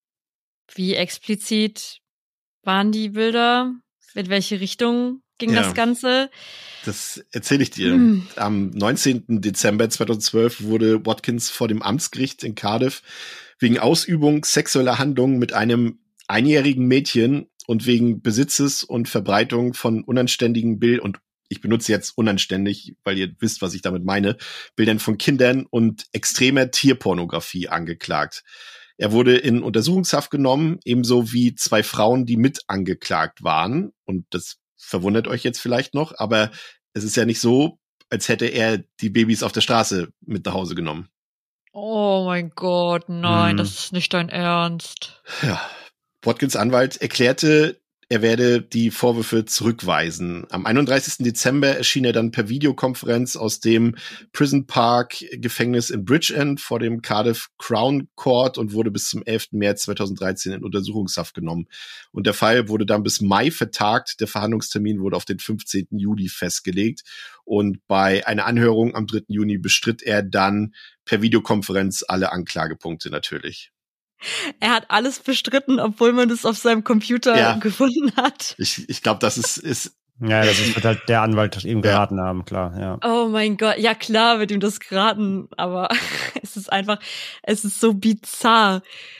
wie explizit waren die Bilder? In welche Richtung ging Ja. das Ganze? Das erzähle ich dir. Hm. Am neunzehnten Dezember zweitausendzwölf wurde Watkins vor dem Amtsgericht in Cardiff wegen Ausübung sexueller Handlungen mit einem einjährigen Mädchen und wegen Besitzes und Verbreitung von unanständigen Bild und ich benutze jetzt unanständig, weil ihr wisst, was ich damit meine, Bildern von Kindern und extremer Tierpornografie angeklagt. Er wurde in Untersuchungshaft genommen, ebenso wie zwei Frauen, die mit angeklagt waren. Und das verwundert euch jetzt vielleicht noch, aber es ist ja nicht so, als hätte er die Babys auf der Straße mit nach Hause genommen. Oh mein Gott, nein, Hm. das ist nicht dein Ernst. Ja. Watkins Anwalt erklärte, er werde die Vorwürfe zurückweisen. Am einunddreißigsten Dezember erschien er dann per Videokonferenz aus dem Prison Park Gefängnis in Bridgend vor dem Cardiff Crown Court und wurde bis zum elften März zweitausenddreizehn in Untersuchungshaft genommen. Und der Fall wurde dann bis Mai vertagt. Der Verhandlungstermin wurde auf den fünfzehnten Juli festgelegt. Und bei einer Anhörung am dritten Juni bestritt er dann per Videokonferenz alle Anklagepunkte natürlich. Er hat alles bestritten, obwohl man das auf seinem Computer Ja. gefunden hat. Ich, ich glaube, das ist, ist Ja, das wird halt der Anwalt ihm Ja. geraten haben, klar, ja. Oh mein Gott, ja klar wird ihm das geraten, aber es ist einfach, es ist so bizarr.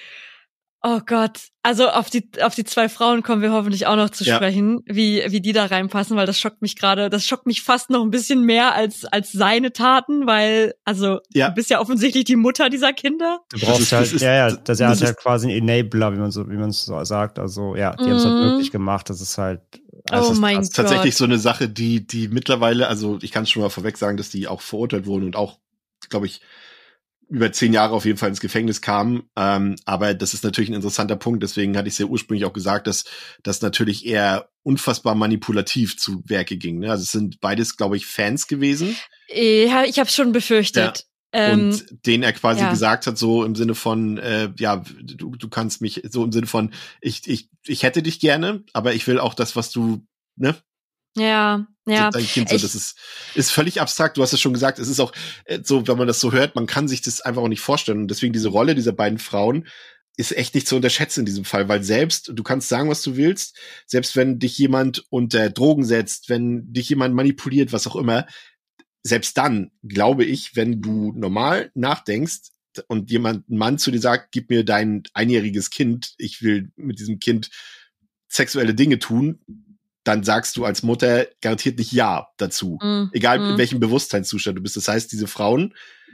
Oh Gott, also auf die auf die zwei Frauen kommen wir hoffentlich auch noch zu Ja. sprechen, wie wie die da reinpassen, weil das schockt mich gerade, das schockt mich fast noch ein bisschen mehr als als seine Taten, weil also Ja. du bist ja offensichtlich die Mutter dieser Kinder. Du brauchst ist- halt, das ist- ja, ja, das, er das hat halt ist- quasi einen Enabler, wie man so, wie man es so sagt. Also, ja, die haben es halt Mhm. möglich gemacht. Das ist halt, also Oh das ist mein krass. Gott. tatsächlich so eine Sache, die, die mittlerweile, also ich kann es schon mal vorweg sagen, dass die auch verurteilt wurden und auch, glaube ich, über zehn Jahre auf jeden Fall ins Gefängnis kamen. Ähm, aber das ist natürlich ein interessanter Punkt. Deswegen hatte ich es ja ursprünglich auch gesagt, dass das natürlich eher unfassbar manipulativ zu Werke ging. Ne? Also es sind beides, glaube ich, Fans gewesen. Ja, ich habe schon befürchtet. Ähm, und denen er quasi ja. gesagt hat, so im Sinne von, äh, ja, du, du kannst mich, so im Sinne von, ich, ich, ich hätte dich gerne, aber ich will auch das, was du, ne? ja, ja. Dein Kind so, Ich- das ist, ist völlig abstrakt. Du hast es schon gesagt. Es ist auch äh, so, wenn man das so hört, man kann sich das einfach auch nicht vorstellen. Und deswegen diese Rolle dieser beiden Frauen ist echt nicht zu unterschätzen in diesem Fall, weil selbst, du kannst sagen, was du willst, selbst wenn dich jemand unter Drogen setzt, wenn dich jemand manipuliert, was auch immer, selbst dann glaube ich, wenn du normal nachdenkst und jemand, ein Mann zu dir sagt, gib mir dein einjähriges Kind, ich will mit diesem Kind sexuelle Dinge tun, dann sagst du als Mutter garantiert nicht Ja dazu. Mm, Egal mm. in welchem Bewusstseinszustand du bist. Das heißt, diese Frauen,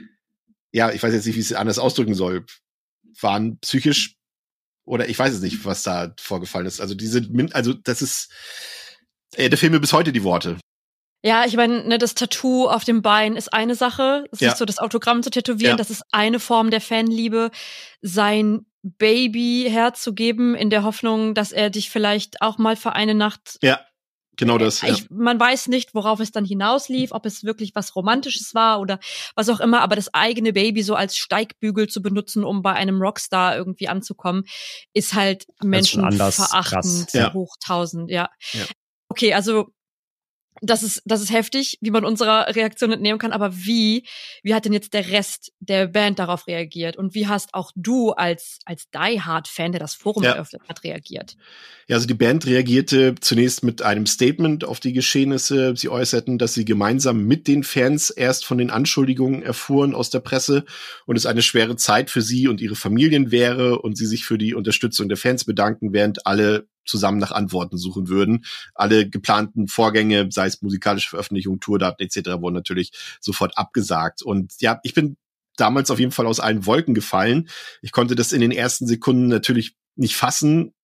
ja, ich weiß jetzt nicht, wie ich es anders ausdrücken soll, waren psychisch oder ich weiß es nicht, was da vorgefallen ist. Also diese, also das ist, äh, der fehlen mir bis heute die Worte. Ja, ich meine, ne, das Tattoo auf dem Bein ist eine Sache. Es Ja. ist so, das Autogramm zu tätowieren, Ja. das ist eine Form der Fanliebe. Sein Baby herzugeben in der Hoffnung, dass er dich vielleicht auch mal für eine Nacht. Ja, genau das. Ja. Ich, man weiß nicht, worauf es dann hinauslief, ob es wirklich was Romantisches war oder was auch immer, aber das eigene Baby so als Steigbügel zu benutzen, um bei einem Rockstar irgendwie anzukommen, ist halt schon anders menschenverachtend krass. Ja. hoch tausend, ja. Ja. Okay, also das ist, das ist heftig, wie man unserer Reaktion entnehmen kann, aber wie, wie hat denn jetzt der Rest der Band darauf reagiert? Und wie hast auch du als, als Die-Hard-Fan, der das Forum ja. eröffnet hat, reagiert? Ja, also die Band reagierte zunächst mit einem Statement auf die Geschehnisse. Sie äußerten, dass sie gemeinsam mit den Fans erst von den Anschuldigungen erfuhren aus der Presse und es eine schwere Zeit für sie und ihre Familien wäre und sie sich für die Unterstützung der Fans bedanken, während alle zusammen nach Antworten suchen würden. Alle geplanten Vorgänge, sei es musikalische Veröffentlichungen, Tourdaten et cetera, wurden natürlich sofort abgesagt. Und ja, ich bin damals auf jeden Fall aus allen Wolken gefallen. Ich konnte das in den ersten Sekunden natürlich nicht fassen.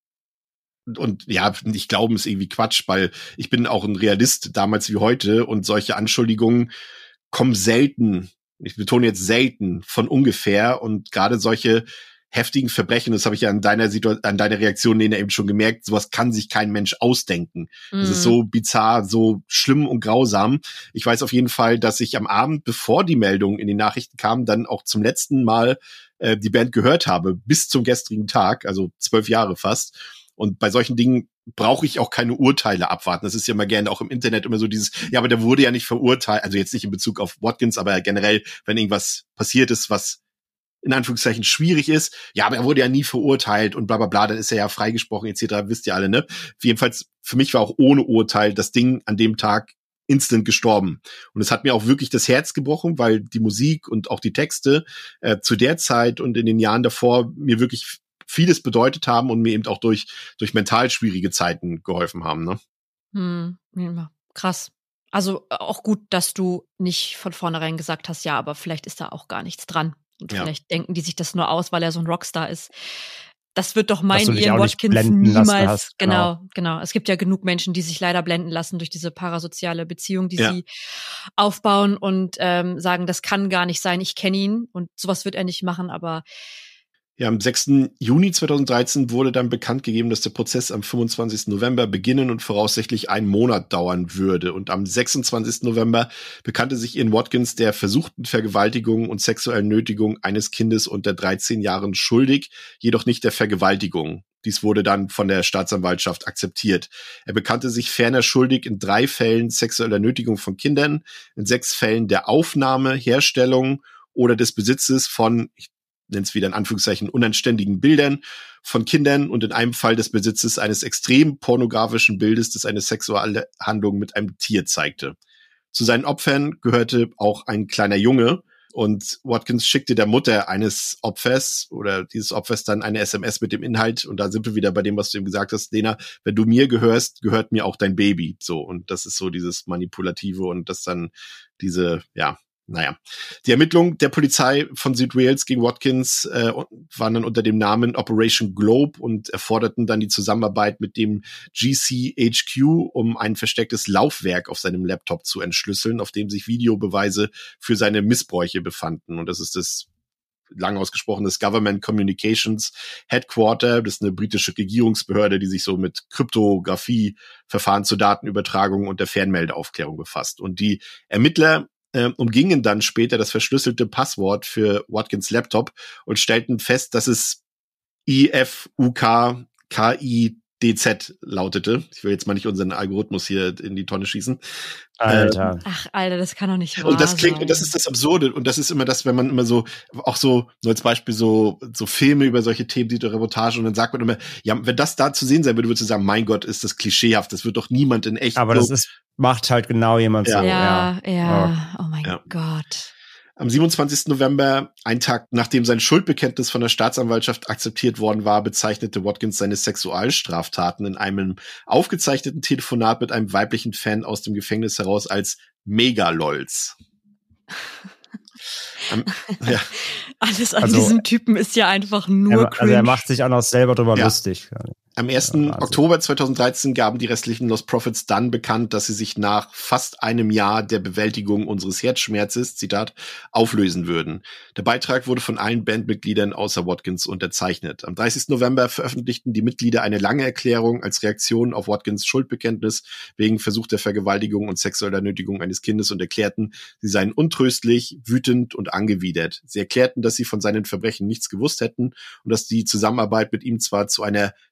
Und ja, nicht glauben ist irgendwie Quatsch, weil ich bin auch ein Realist damals wie heute und solche Anschuldigungen kommen selten, ich betone jetzt selten, von ungefähr. Und gerade solche heftigen Verbrechen, das habe ich ja an deiner Situation, an deiner Reaktion, Lena, eben schon gemerkt, sowas kann sich kein Mensch ausdenken. Mhm. Das ist so bizarr, so schlimm und grausam. Ich weiß auf jeden Fall, dass ich am Abend, bevor die Meldung in die Nachrichten kam, dann auch zum letzten Mal äh, die Band gehört habe, bis zum gestrigen Tag, also zwölf Jahre fast. Und bei solchen Dingen brauche ich auch keine Urteile abwarten. Das ist ja immer gerne auch im Internet immer so dieses, ja, aber der wurde ja nicht verurteilt, also jetzt nicht in Bezug auf Watkins, aber generell, wenn irgendwas passiert ist, was in Anführungszeichen schwierig ist, ja, aber er wurde ja nie verurteilt und bla bla bla, dann ist er ja freigesprochen et cetera, wisst ihr alle, ne? Jedenfalls, für mich war auch ohne Urteil das Ding an dem Tag instant gestorben. Und es hat mir auch wirklich das Herz gebrochen, weil die Musik und auch die Texte äh, zu der Zeit und in den Jahren davor mir wirklich vieles bedeutet haben und mir eben auch durch durch mental schwierige Zeiten geholfen haben, ne? Hm, ja, krass. Also auch gut, dass du nicht von vornherein gesagt hast, ja, aber vielleicht ist da auch gar nichts dran. Und ja. Vielleicht denken die sich das nur aus, weil er so ein Rockstar ist. Das wird doch mein Ian Watkins niemals, hast, genau. genau, genau. Es gibt ja genug Menschen, die sich leider blenden lassen durch diese parasoziale Beziehung, die ja. sie aufbauen und ähm, sagen, das kann gar nicht sein, ich kenne ihn und sowas wird er nicht machen, aber ja, am sechsten Juni zweitausenddreizehn wurde dann bekannt gegeben, dass der Prozess am fünfundzwanzigsten November beginnen und voraussichtlich einen Monat dauern würde. Und am sechsundzwanzigsten November bekannte sich Ian Watkins der versuchten Vergewaltigung und sexuellen Nötigung eines Kindes unter dreizehn Jahren schuldig, jedoch nicht der Vergewaltigung. Dies wurde dann von der Staatsanwaltschaft akzeptiert. Er bekannte sich ferner schuldig in drei Fällen sexueller Nötigung von Kindern, in sechs Fällen der Aufnahme, Herstellung oder des Besitzes von, ich nennt es wieder in Anführungszeichen, unanständigen Bildern von Kindern und in einem Fall des Besitzes eines extrem pornografischen Bildes, das eine sexuelle Handlung mit einem Tier zeigte. Zu seinen Opfern gehörte auch ein kleiner Junge und Watkins schickte der Mutter eines Opfers oder dieses Opfers dann eine S M S mit dem Inhalt und da sind wir wieder bei dem, was du ihm gesagt hast, Lena, wenn du mir gehörst, gehört mir auch dein Baby. So, und das ist so dieses Manipulative und das dann diese, ja, Naja, die Ermittlungen der Polizei von Südwales gegen Watkins äh, waren dann unter dem Namen Operation Globe und erforderten dann die Zusammenarbeit mit dem G C H Q, um ein verstecktes Laufwerk auf seinem Laptop zu entschlüsseln, auf dem sich Videobeweise für seine Missbräuche befanden. Und das ist das lang ausgesprochenes Government Communications Headquarter. Das ist eine britische Regierungsbehörde, die sich so mit Kryptographie, Verfahren zur Datenübertragung und der Fernmeldeaufklärung befasst. Und die Ermittler Äh, umgingen dann später das verschlüsselte Passwort für Watkins Laptop und stellten fest, dass es I F U K K I D Z lautete. Ich will jetzt mal nicht unseren Algorithmus hier in die Tonne schießen. Alter. Ähm, Ach, Alter, das kann doch nicht wahr Und das klingt, sein. und das ist das Absurde. Und das ist immer das, wenn man immer so, auch so, nur als Beispiel so, so Filme über solche Themen sieht oder Reportagen und dann sagt man immer, ja, wenn das da zu sehen sein würde, würdest du sagen, mein Gott, ist das klischeehaft. Das wird doch niemand in echt. Aber so. das ist, macht halt genau jemand Ja. so. Ja, Ja, ja. Oh mein Ja. Gott. Am siebenundzwanzigsten November, ein Tag nachdem sein Schuldbekenntnis von der Staatsanwaltschaft akzeptiert worden war, bezeichnete Watkins seine Sexualstraftaten in einem aufgezeichneten Telefonat mit einem weiblichen Fan aus dem Gefängnis heraus als Megalols. um, ja. Alles an Also- diesem Typen ist ja einfach nur Er, cringe. also er macht sich auch noch selber drüber Ja. lustig. Am ersten Ja, Wahnsinn. Oktober zweitausenddreizehn gaben die restlichen Lost Prophets dann bekannt, dass sie sich nach fast einem Jahr der Bewältigung unseres Herzschmerzes, Zitat, auflösen würden. Der Beitrag wurde von allen Bandmitgliedern außer Watkins unterzeichnet. Am dreißigsten November veröffentlichten die Mitglieder eine lange Erklärung als Reaktion auf Watkins Schuldbekenntnis wegen versuchter Vergewaltigung und sexueller Nötigung eines Kindes und erklärten, sie seien untröstlich, wütend und angewidert. Sie erklärten, dass sie von seinen Verbrechen nichts gewusst hätten und dass die Zusammenarbeit mit ihm zwar zu einer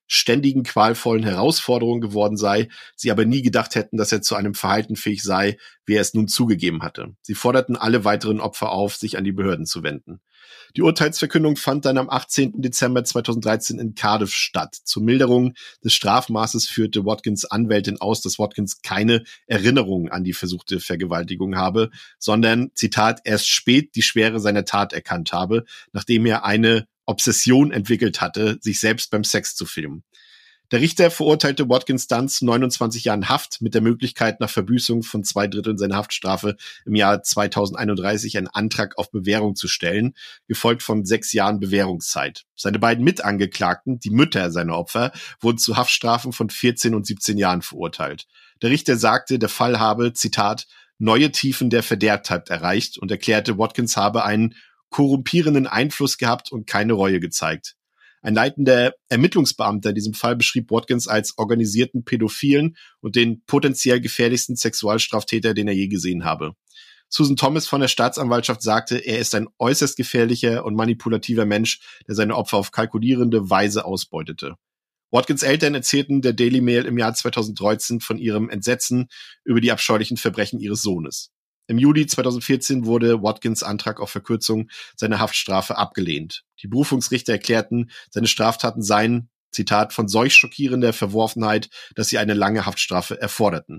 ständigen qualvollen Herausforderungen geworden sei, sie aber nie gedacht hätten, dass er zu einem Verhalten fähig sei, wie er es nun zugegeben hatte. Sie forderten alle weiteren Opfer auf, sich an die Behörden zu wenden. Die Urteilsverkündung fand dann am achtzehnten Dezember zweitausenddreizehn in Cardiff statt. Zur Milderung des Strafmaßes führte Watkins Anwältin aus, dass Watkins keine Erinnerung an die versuchte Vergewaltigung habe, sondern, Zitat, erst spät die Schwere seiner Tat erkannt habe, nachdem er eine Obsession entwickelt hatte, sich selbst beim Sex zu filmen. Der Richter verurteilte Watkins dann zu neunundzwanzig Jahren Haft mit der Möglichkeit, nach Verbüßung von zwei Dritteln seiner Haftstrafe im Jahr zweitausendeinunddreißig einen Antrag auf Bewährung zu stellen, gefolgt von sechs Jahren Bewährungszeit. Seine beiden Mitangeklagten, die Mütter seiner Opfer, wurden zu Haftstrafen von vierzehn und siebzehn Jahren verurteilt. Der Richter sagte, der Fall habe, Zitat, neue Tiefen der Verderbtheit erreicht und erklärte, Watkins habe einen korrumpierenden Einfluss gehabt und keine Reue gezeigt. Ein leitender Ermittlungsbeamter in diesem Fall beschrieb Watkins als organisierten Pädophilen und den potenziell gefährlichsten Sexualstraftäter, den er je gesehen habe. Susan Thomas von der Staatsanwaltschaft sagte, er ist ein äußerst gefährlicher und manipulativer Mensch, der seine Opfer auf kalkulierende Weise ausbeutete. Watkins' Eltern erzählten der Daily Mail im Jahr zweitausenddreizehn von ihrem Entsetzen über die abscheulichen Verbrechen ihres Sohnes. Im Juli zweitausendvierzehn wurde Watkins' Antrag auf Verkürzung seiner Haftstrafe abgelehnt. Die Berufungsrichter erklärten, seine Straftaten seien, Zitat, von solch schockierender Verworfenheit, dass sie eine lange Haftstrafe erforderten.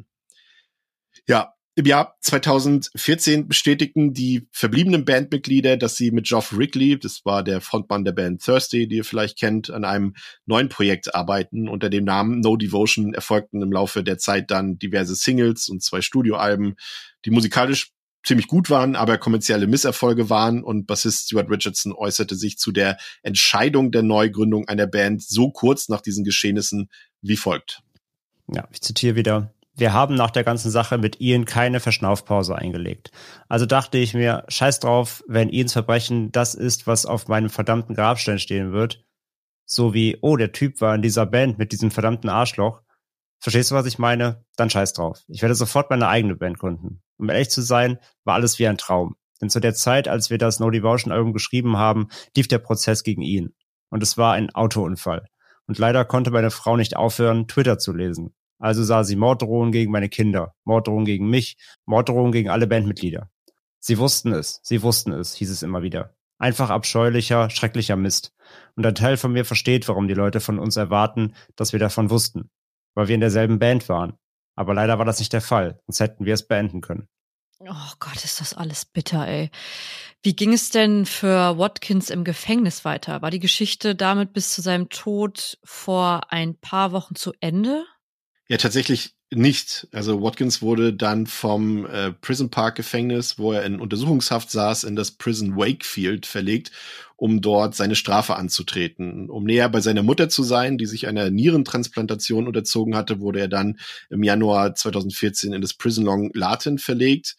Ja, im Jahr zweitausendvierzehn bestätigten die verbliebenen Bandmitglieder, dass sie mit Geoff Rigley, das war der Frontmann der Band Thursday, die ihr vielleicht kennt, an einem neuen Projekt arbeiten. Unter dem Namen No Devotion erfolgten im Laufe der Zeit dann diverse Singles und zwei Studioalben, die musikalisch ziemlich gut waren, aber kommerzielle Misserfolge waren, und Bassist Stuart Richardson äußerte sich zu der Entscheidung der Neugründung einer Band so kurz nach diesen Geschehnissen wie folgt. Ja, ich zitiere wieder. Wir haben nach der ganzen Sache mit Ian keine Verschnaufpause eingelegt. Also dachte ich mir, scheiß drauf, wenn Ians Verbrechen das ist, was auf meinem verdammten Grabstein stehen wird. So wie, oh, der Typ war in dieser Band mit diesem verdammten Arschloch. Verstehst du, was ich meine? Dann scheiß drauf. Ich werde sofort meine eigene Band gründen. Um ehrlich zu sein, war alles wie ein Traum. Denn zu der Zeit, als wir das No Devotion Album geschrieben haben, lief der Prozess gegen ihn. Und es war ein Autounfall. Und leider konnte meine Frau nicht aufhören, Twitter zu lesen. Also sah sie Morddrohungen gegen meine Kinder, Morddrohungen gegen mich, Morddrohungen gegen alle Bandmitglieder. Sie wussten es, sie wussten es, hieß es immer wieder. Einfach abscheulicher, schrecklicher Mist. Und ein Teil von mir versteht, warum die Leute von uns erwarten, dass wir davon wussten. Weil wir in derselben Band waren. Aber leider war das nicht der Fall, sonst hätten wir es beenden können. Oh Gott, ist das alles bitter, ey. Wie ging es denn für Watkins im Gefängnis weiter? War die Geschichte damit bis zu seinem Tod vor ein paar Wochen zu Ende? Ja, tatsächlich nicht. Also Watkins wurde dann vom äh, Prison Park Gefängnis, wo er in Untersuchungshaft saß, in das Prison Wakefield verlegt, um dort seine Strafe anzutreten. Um näher bei seiner Mutter zu sein, die sich einer Nierentransplantation unterzogen hatte, wurde er dann im Januar zweitausendvierzehn in das Prison Long Lartin verlegt.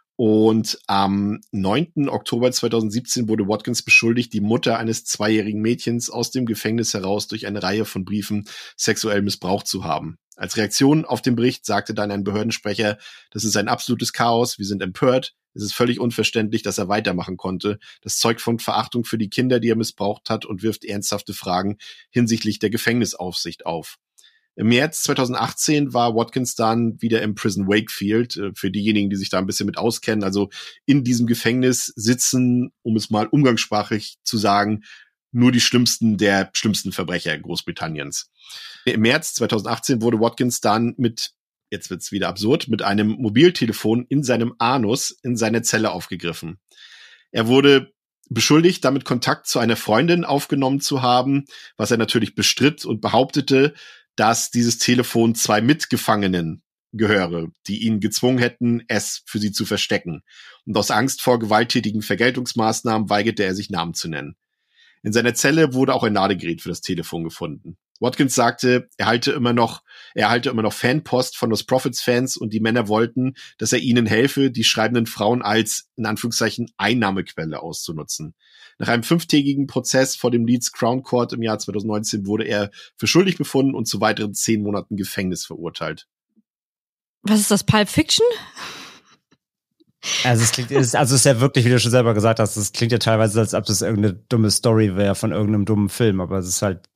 Und am neunten Oktober zweitausendsiebzehn wurde Watkins beschuldigt, die Mutter eines zweijährigen Mädchens aus dem Gefängnis heraus durch eine Reihe von Briefen sexuell missbraucht zu haben. Als Reaktion auf den Bericht sagte dann ein Behördensprecher, das ist ein absolutes Chaos, wir sind empört, es ist völlig unverständlich, dass er weitermachen konnte. Das zeugt von Verachtung für die Kinder, die er missbraucht hat, und wirft ernsthafte Fragen hinsichtlich der Gefängnisaufsicht auf. Im März zweitausendachtzehn war Watkins dann wieder im Prison Wakefield. Für diejenigen, die sich da ein bisschen mit auskennen, also in diesem Gefängnis sitzen, um es mal umgangssprachlich zu sagen, nur die schlimmsten der schlimmsten Verbrecher Großbritanniens. Im März zweitausendachtzehn wurde Watkins dann mit, jetzt wird's wieder absurd, mit einem Mobiltelefon in seinem Anus in seine Zelle aufgegriffen. Er wurde beschuldigt, damit Kontakt zu einer Freundin aufgenommen zu haben, was er natürlich bestritt und behauptete, dass dieses Telefon zwei Mitgefangenen gehöre, die ihn gezwungen hätten, es für sie zu verstecken. Und aus Angst vor gewalttätigen Vergeltungsmaßnahmen weigerte er sich, Namen zu nennen. In seiner Zelle wurde auch ein Ladegerät für das Telefon gefunden. Watkins sagte, er halte immer noch, er erhalte immer noch Fanpost von Lost Prophets Fans, und die Männer wollten, dass er ihnen helfe, die schreibenden Frauen als, in Anführungszeichen, Einnahmequelle auszunutzen. Nach einem fünftägigen Prozess vor dem Leeds Crown Court im Jahr zweitausendneunzehn wurde er für schuldig befunden und zu weiteren zehn Monaten Gefängnis verurteilt. Was ist das, Pulp Fiction? Also es klingt, es, also es ist ja wirklich, wie du schon selber gesagt hast, es klingt ja teilweise, als ob das irgendeine dumme Story wäre von irgendeinem dummen Film, aber es ist halt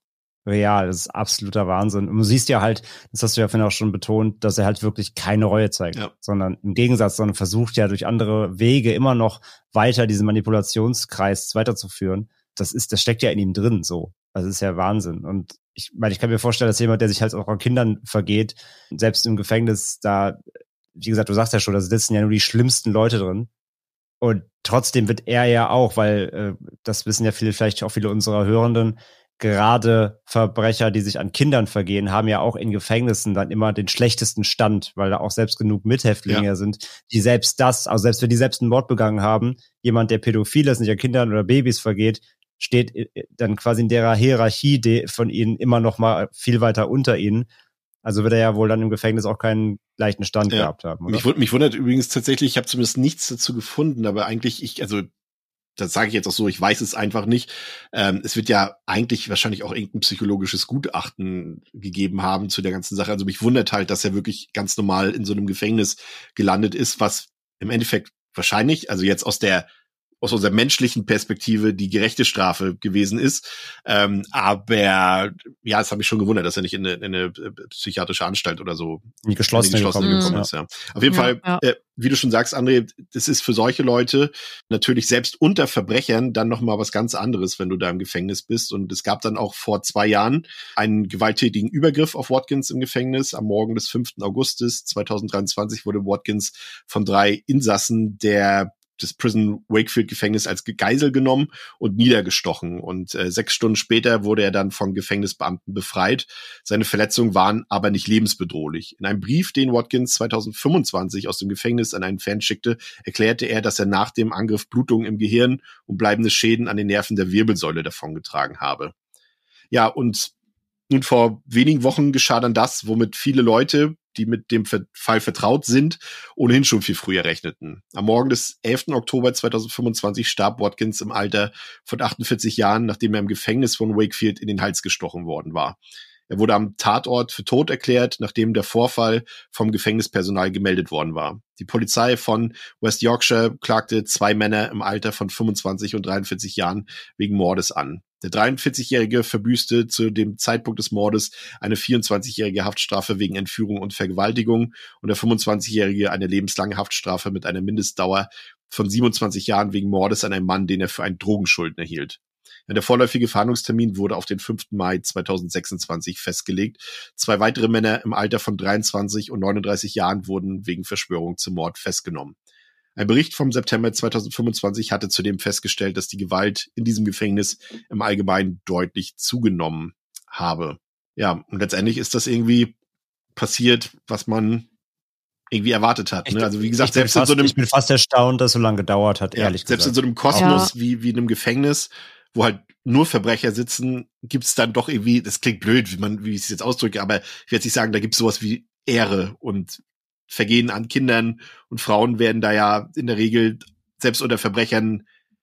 real. Das ist absoluter Wahnsinn. Und du siehst ja halt, das hast du ja vorhin auch schon betont, dass er halt wirklich keine Reue zeigt, ja. sondern im Gegensatz, sondern versucht ja durch andere Wege immer noch weiter diesen Manipulationskreis weiterzuführen. Das ist, das steckt ja in ihm drin, so. Das ist ja Wahnsinn. Und ich meine, ich kann mir vorstellen, dass jemand, der sich halt auch an Kindern vergeht, selbst im Gefängnis, da, wie gesagt, du sagst ja schon, da sitzen ja nur die schlimmsten Leute drin. Und trotzdem wird er ja auch, weil äh, das wissen ja viele, vielleicht auch viele unserer Hörenden, gerade Verbrecher, die sich an Kindern vergehen, haben ja auch in Gefängnissen dann immer den schlechtesten Stand, weil da auch selbst genug Mithäftlinge ja. sind, die selbst das, also selbst wenn die selbst einen Mord begangen haben, jemand, der pädophil ist, nicht an Kindern oder Babys vergeht, steht dann quasi in der Hierarchie von ihnen immer noch mal viel weiter unter ihnen. Also wird er ja wohl dann im Gefängnis auch keinen leichten Stand ja. gehabt haben. Oder? Mich, mich wundert übrigens tatsächlich, ich habe zumindest nichts dazu gefunden, aber eigentlich, ich, also das sage ich jetzt auch so, ich weiß es einfach nicht. Ähm, es wird ja eigentlich wahrscheinlich auch irgendein psychologisches Gutachten gegeben haben zu der ganzen Sache. Also mich wundert halt, dass er wirklich ganz normal in so einem Gefängnis gelandet ist, was im Endeffekt wahrscheinlich, also jetzt aus der aus unserer menschlichen Perspektive die gerechte Strafe gewesen ist. Ähm, aber ja, das habe ich schon gewundert, dass er nicht in eine, in eine psychiatrische Anstalt oder so in die geschlossene, in die geschlossene gekommen, gekommen mhm. ist. Ja. Auf jeden ja, Fall, ja. Äh, wie du schon sagst, André, das ist für solche Leute natürlich selbst unter Verbrechern dann nochmal was ganz anderes, wenn du da im Gefängnis bist. Und es gab dann auch vor zwei Jahren einen gewalttätigen Übergriff auf Watkins im Gefängnis. Am Morgen des fünften Augustes zweitausenddreiundzwanzig wurde Watkins von drei Insassen der das Prison Wakefield Gefängnis als Geisel genommen und niedergestochen. Und äh, sechs Stunden später wurde er dann von Gefängnisbeamten befreit. Seine Verletzungen waren aber nicht lebensbedrohlich. In einem Brief, den Watkins zweitausendfünfundzwanzig aus dem Gefängnis an einen Fan schickte, erklärte er, dass er nach dem Angriff Blutungen im Gehirn und bleibende Schäden an den Nerven der Wirbelsäule davongetragen habe. Ja, und nun vor wenigen Wochen geschah dann das, womit viele Leute, die mit dem Fall vertraut sind, ohnehin schon viel früher rechneten. Am Morgen des elften Oktober zweitausendfünfundzwanzig starb Watkins im Alter von achtundvierzig Jahren, nachdem er im Gefängnis von Wakefield in den Hals gestochen worden war. Er wurde am Tatort für tot erklärt, nachdem der Vorfall vom Gefängnispersonal gemeldet worden war. Die Polizei von West Yorkshire klagte zwei Männer im Alter von fünfundzwanzig und dreiundvierzig Jahren wegen Mordes an. Der dreiundvierzigjährige verbüßte zu dem Zeitpunkt des Mordes eine vierundzwanzigjährige Haftstrafe wegen Entführung und Vergewaltigung und der fünfundzwanzigjährige eine lebenslange Haftstrafe mit einer Mindestdauer von siebenundzwanzig Jahren wegen Mordes an einem Mann, den er für einen Drogenschulden erhielt. Der vorläufige Verhandlungstermin wurde auf den fünften Mai zweitausendsechsundzwanzig festgelegt. Zwei weitere Männer im Alter von dreiundzwanzig und neununddreißig Jahren wurden wegen Verschwörung zum Mord festgenommen. Ein Bericht vom September zweitausendfünfundzwanzig hatte zudem festgestellt, dass die Gewalt in diesem Gefängnis im Allgemeinen deutlich zugenommen habe. Ja, und letztendlich ist das irgendwie passiert, was man irgendwie erwartet hat. Ne? Also wie gesagt, selbst fast, in so einem, ich bin fast erstaunt, dass es so lange gedauert hat, ja, ehrlich selbst gesagt. Selbst in so einem Kosmos ja. wie wie in einem Gefängnis, wo halt nur Verbrecher sitzen, gibt's dann doch irgendwie, das klingt blöd, wie man, wie ich es jetzt ausdrücke, aber ich werde nicht sagen, da gibt's sowas wie Ehre und Vergehen an Kindern und Frauen werden da ja in der Regel selbst unter Verbrechern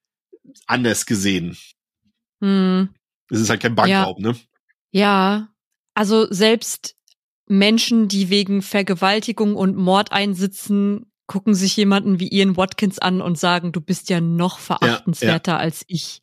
anders gesehen. Hm. Es ist halt kein Bankraub, ja. ne? Ja, also selbst Menschen, die wegen Vergewaltigung und Mord einsitzen, gucken sich jemanden wie Ian Watkins an und sagen, du bist ja noch verachtenswerter ja, ja. als ich.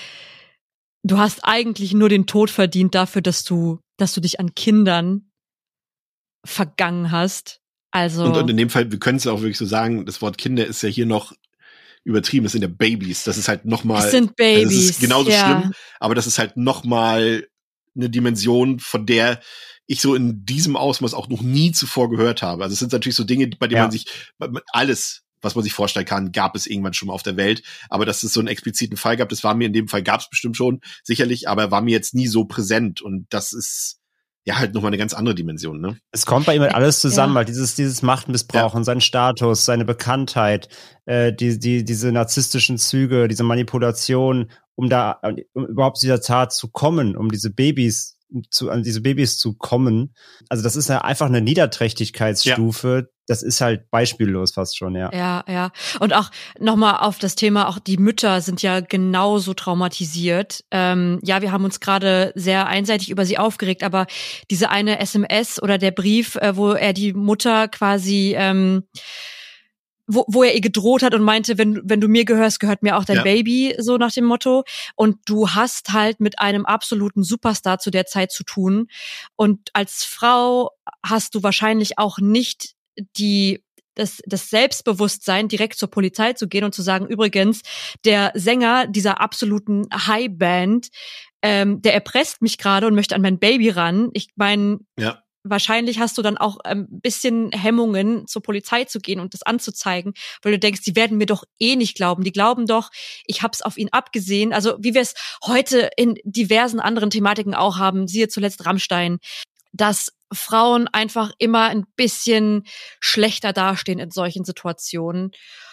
Du hast eigentlich nur den Tod verdient dafür, dass du, dass du dich an Kindern vergangen hast. Also und, und in dem Fall, wir können es ja auch wirklich so sagen, das Wort Kinder ist ja hier noch übertrieben, das sind ja Babys, das ist halt nochmal, das sind Babys, also das ist genauso ja. schlimm, aber das ist halt nochmal eine Dimension, von der ich so in diesem Ausmaß auch noch nie zuvor gehört habe. Also es sind natürlich so Dinge, bei denen ja. man sich, alles, was man sich vorstellen kann, gab es irgendwann schon mal auf der Welt, aber dass es so einen expliziten Fall gab, das war mir in dem Fall, gab es bestimmt schon, sicherlich, aber war mir jetzt nie so präsent und das ist ja halt nochmal eine ganz andere Dimension, ne? Es kommt bei ihm halt alles zusammen, ja. halt dieses, dieses Machtmissbrauchen, ja. sein Status, seine Bekanntheit, äh, die, die, diese narzisstischen Züge, diese Manipulation, um da, um überhaupt zu dieser Tat zu kommen, um diese Babys zu, an diese Babys zu kommen. Also das ist ja einfach eine Niederträchtigkeitsstufe. Ja. Das ist halt beispiellos fast schon, ja. Ja, ja. Und auch nochmal auf das Thema, auch die Mütter sind ja genauso traumatisiert. Ähm, ja, wir haben uns gerade sehr einseitig über sie aufgeregt, aber diese eine S M S oder der Brief, äh, wo er die Mutter quasi ähm, wo, wo er ihr gedroht hat und meinte, wenn, wenn du mir gehörst, gehört mir auch dein ja. Baby, so nach dem Motto. Und du hast halt mit einem absoluten Superstar zu der Zeit zu tun. Und als Frau hast du wahrscheinlich auch nicht die das, das Selbstbewusstsein, direkt zur Polizei zu gehen und zu sagen, übrigens, der Sänger dieser absoluten Highband, ähm, der erpresst mich gerade und möchte an mein Baby ran. Ich meine, ja. wahrscheinlich hast du dann auch ein bisschen Hemmungen, zur Polizei zu gehen und das anzuzeigen, weil du denkst, die werden mir doch eh nicht glauben. Die glauben doch, ich hab's auf ihn abgesehen. Also wie wir es heute in diversen anderen Thematiken auch haben, siehe zuletzt Rammstein, dass Frauen einfach immer ein bisschen schlechter dastehen in solchen Situationen.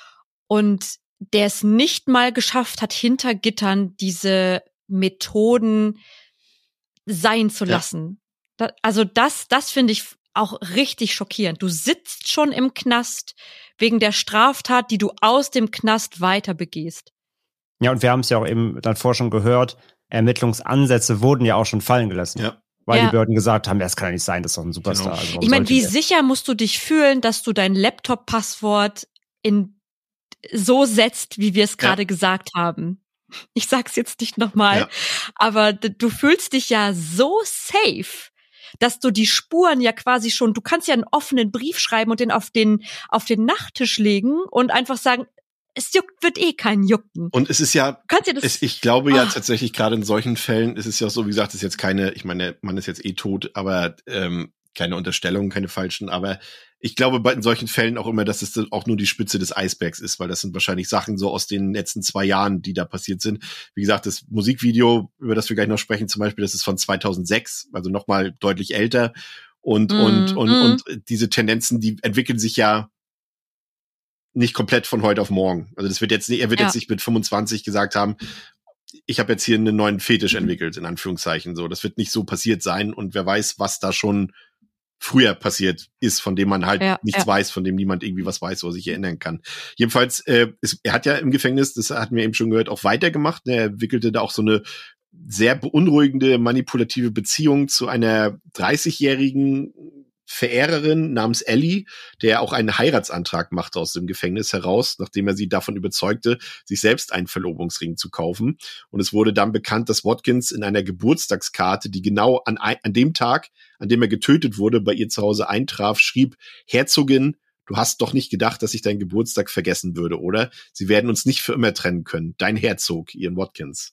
Und der es nicht mal geschafft hat, hinter Gittern diese Methoden sein zu lassen. Ja. Da, also das, das finde ich auch richtig schockierend. Du sitzt schon im Knast wegen der Straftat, die du aus dem Knast weiter begehst. Ja, und wir haben es ja auch eben dann vorher schon gehört, Ermittlungsansätze wurden ja auch schon fallen gelassen. Ja. Weil ja. die Behörden gesagt haben, ja, das kann ja nicht sein, das ist doch ein Superstar. Genau. Also ich meine, wie der? sicher musst du dich fühlen, dass du dein Laptop-Passwort in so setzt, wie wir es gerade ja. gesagt haben? Ich sag's jetzt nicht nochmal, ja. aber du fühlst dich ja so safe, dass du die Spuren ja quasi schon, du kannst ja einen offenen Brief schreiben und den auf den auf den Nachttisch legen und einfach sagen, es juckt, wird eh keinen jucken. Und es ist ja, kannst du das, es, ich glaube ja oh. tatsächlich gerade in solchen Fällen, ist es ja so, wie gesagt, es ist jetzt keine, ich meine, der Mann ist jetzt eh tot, aber ähm, keine Unterstellungen, keine falschen, aber ich glaube bei in solchen Fällen auch immer, dass es auch nur die Spitze des Eisbergs ist, weil das sind wahrscheinlich Sachen so aus den letzten zwei Jahren, die da passiert sind. Wie gesagt, das Musikvideo, über das wir gleich noch sprechen, zum Beispiel, das ist von zweitausendsechs, also nochmal deutlich älter. Und, mm, und, und, mm. und diese Tendenzen, die entwickeln sich ja nicht komplett von heute auf morgen. Also das wird jetzt nicht, er wird ja. jetzt nicht mit fünfundzwanzig gesagt haben, ich habe jetzt hier einen neuen Fetisch entwickelt, in Anführungszeichen. So, das wird nicht so passiert sein und wer weiß, was da schon früher passiert ist, von dem man halt ja, nichts ja. weiß, von dem niemand irgendwie was weiß, wo er sich erinnern kann. Jedenfalls, äh, ist, er hat ja im Gefängnis, das hatten wir eben schon gehört, auch weitergemacht. Er entwickelte da auch so eine sehr beunruhigende, manipulative Beziehung zu einer dreißigjährigen Verehrerin namens Ellie, der auch einen Heiratsantrag machte aus dem Gefängnis heraus, nachdem er sie davon überzeugte, sich selbst einen Verlobungsring zu kaufen. Und es wurde dann bekannt, dass Watkins in einer Geburtstagskarte, die genau an, an dem Tag, an dem er getötet wurde, bei ihr zu Hause eintraf, schrieb: Herzogin, du hast doch nicht gedacht, dass ich deinen Geburtstag vergessen würde, oder? Sie werden uns nicht für immer trennen können. Dein Herzog, Ian Watkins.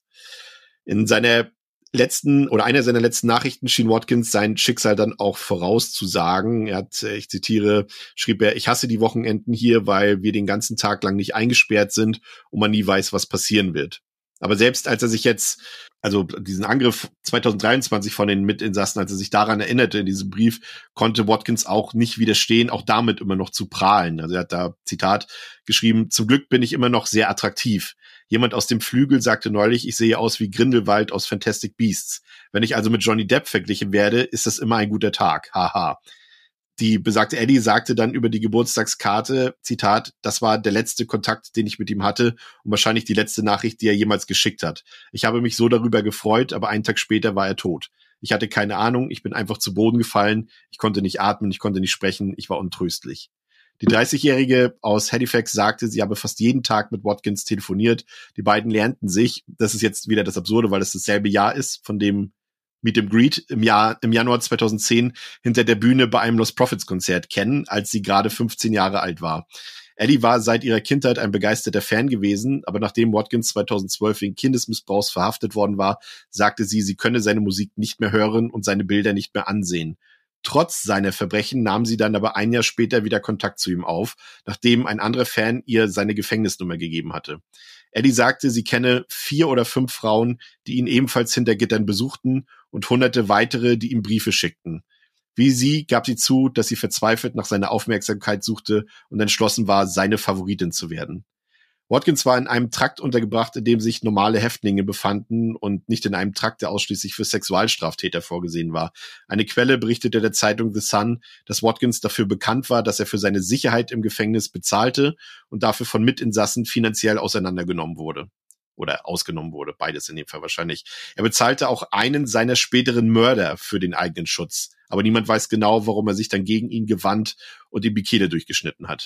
In seiner letzten oder einer seiner letzten Nachrichten schien Watkins sein Schicksal dann auch vorauszusagen. Er hat, ich zitiere, schrieb er: Ich hasse die Wochenenden hier, weil wir den ganzen Tag lang nicht eingesperrt sind und man nie weiß, was passieren wird. Aber selbst als er sich jetzt, also diesen Angriff zweitausenddreiundzwanzig von den Mitinsassen, als er sich daran erinnerte in diesem Brief, konnte Watkins auch nicht widerstehen, auch damit immer noch zu prahlen. Also er hat da, Zitat, geschrieben: Zum Glück bin ich immer noch sehr attraktiv. Jemand aus dem Flügel sagte neulich, ich sehe aus wie Grindelwald aus Fantastic Beasts. Wenn ich also mit Johnny Depp verglichen werde, ist das immer ein guter Tag. Haha. Die besagte Ellie sagte dann über die Geburtstagskarte, Zitat, das war der letzte Kontakt, den ich mit ihm hatte und wahrscheinlich die letzte Nachricht, die er jemals geschickt hat. Ich habe mich so darüber gefreut, aber einen Tag später war er tot. Ich hatte keine Ahnung, ich bin einfach zu Boden gefallen, ich konnte nicht atmen, ich konnte nicht sprechen, ich war untröstlich. Die dreißigjährige aus Halifax sagte, sie habe fast jeden Tag mit Watkins telefoniert. Die beiden lernten sich, das ist jetzt wieder das Absurde, weil es dasselbe Jahr ist, von dem Meet and Greet im Jahr, im Januar zweitausendzehn hinter der Bühne bei einem Lost Prophets Konzert kennen, als sie gerade fünfzehn Jahre alt war. Ellie war seit ihrer Kindheit ein begeisterter Fan gewesen, aber nachdem Watkins zweitausendzwölf wegen Kindesmissbrauchs verhaftet worden war, sagte sie, sie könne seine Musik nicht mehr hören und seine Bilder nicht mehr ansehen. Trotz seiner Verbrechen nahm sie dann aber ein Jahr später wieder Kontakt zu ihm auf, nachdem ein anderer Fan ihr seine Gefängnisnummer gegeben hatte. Ellie sagte, sie kenne vier oder fünf Frauen, die ihn ebenfalls hinter Gittern besuchten und hunderte weitere, die ihm Briefe schickten. Wie sie gab sie zu, dass sie verzweifelt nach seiner Aufmerksamkeit suchte und entschlossen war, seine Favoritin zu werden. Watkins war in einem Trakt untergebracht, in dem sich normale Häftlinge befanden und nicht in einem Trakt, der ausschließlich für Sexualstraftäter vorgesehen war. Eine Quelle berichtete der Zeitung The Sun, dass Watkins dafür bekannt war, dass er für seine Sicherheit im Gefängnis bezahlte und dafür von Mitinsassen finanziell auseinandergenommen wurde. Oder ausgenommen wurde, beides in dem Fall wahrscheinlich. Er bezahlte auch einen seiner späteren Mörder für den eigenen Schutz. Aber niemand weiß genau, warum er sich dann gegen ihn gewandt und ihm die Kehle durchgeschnitten hat.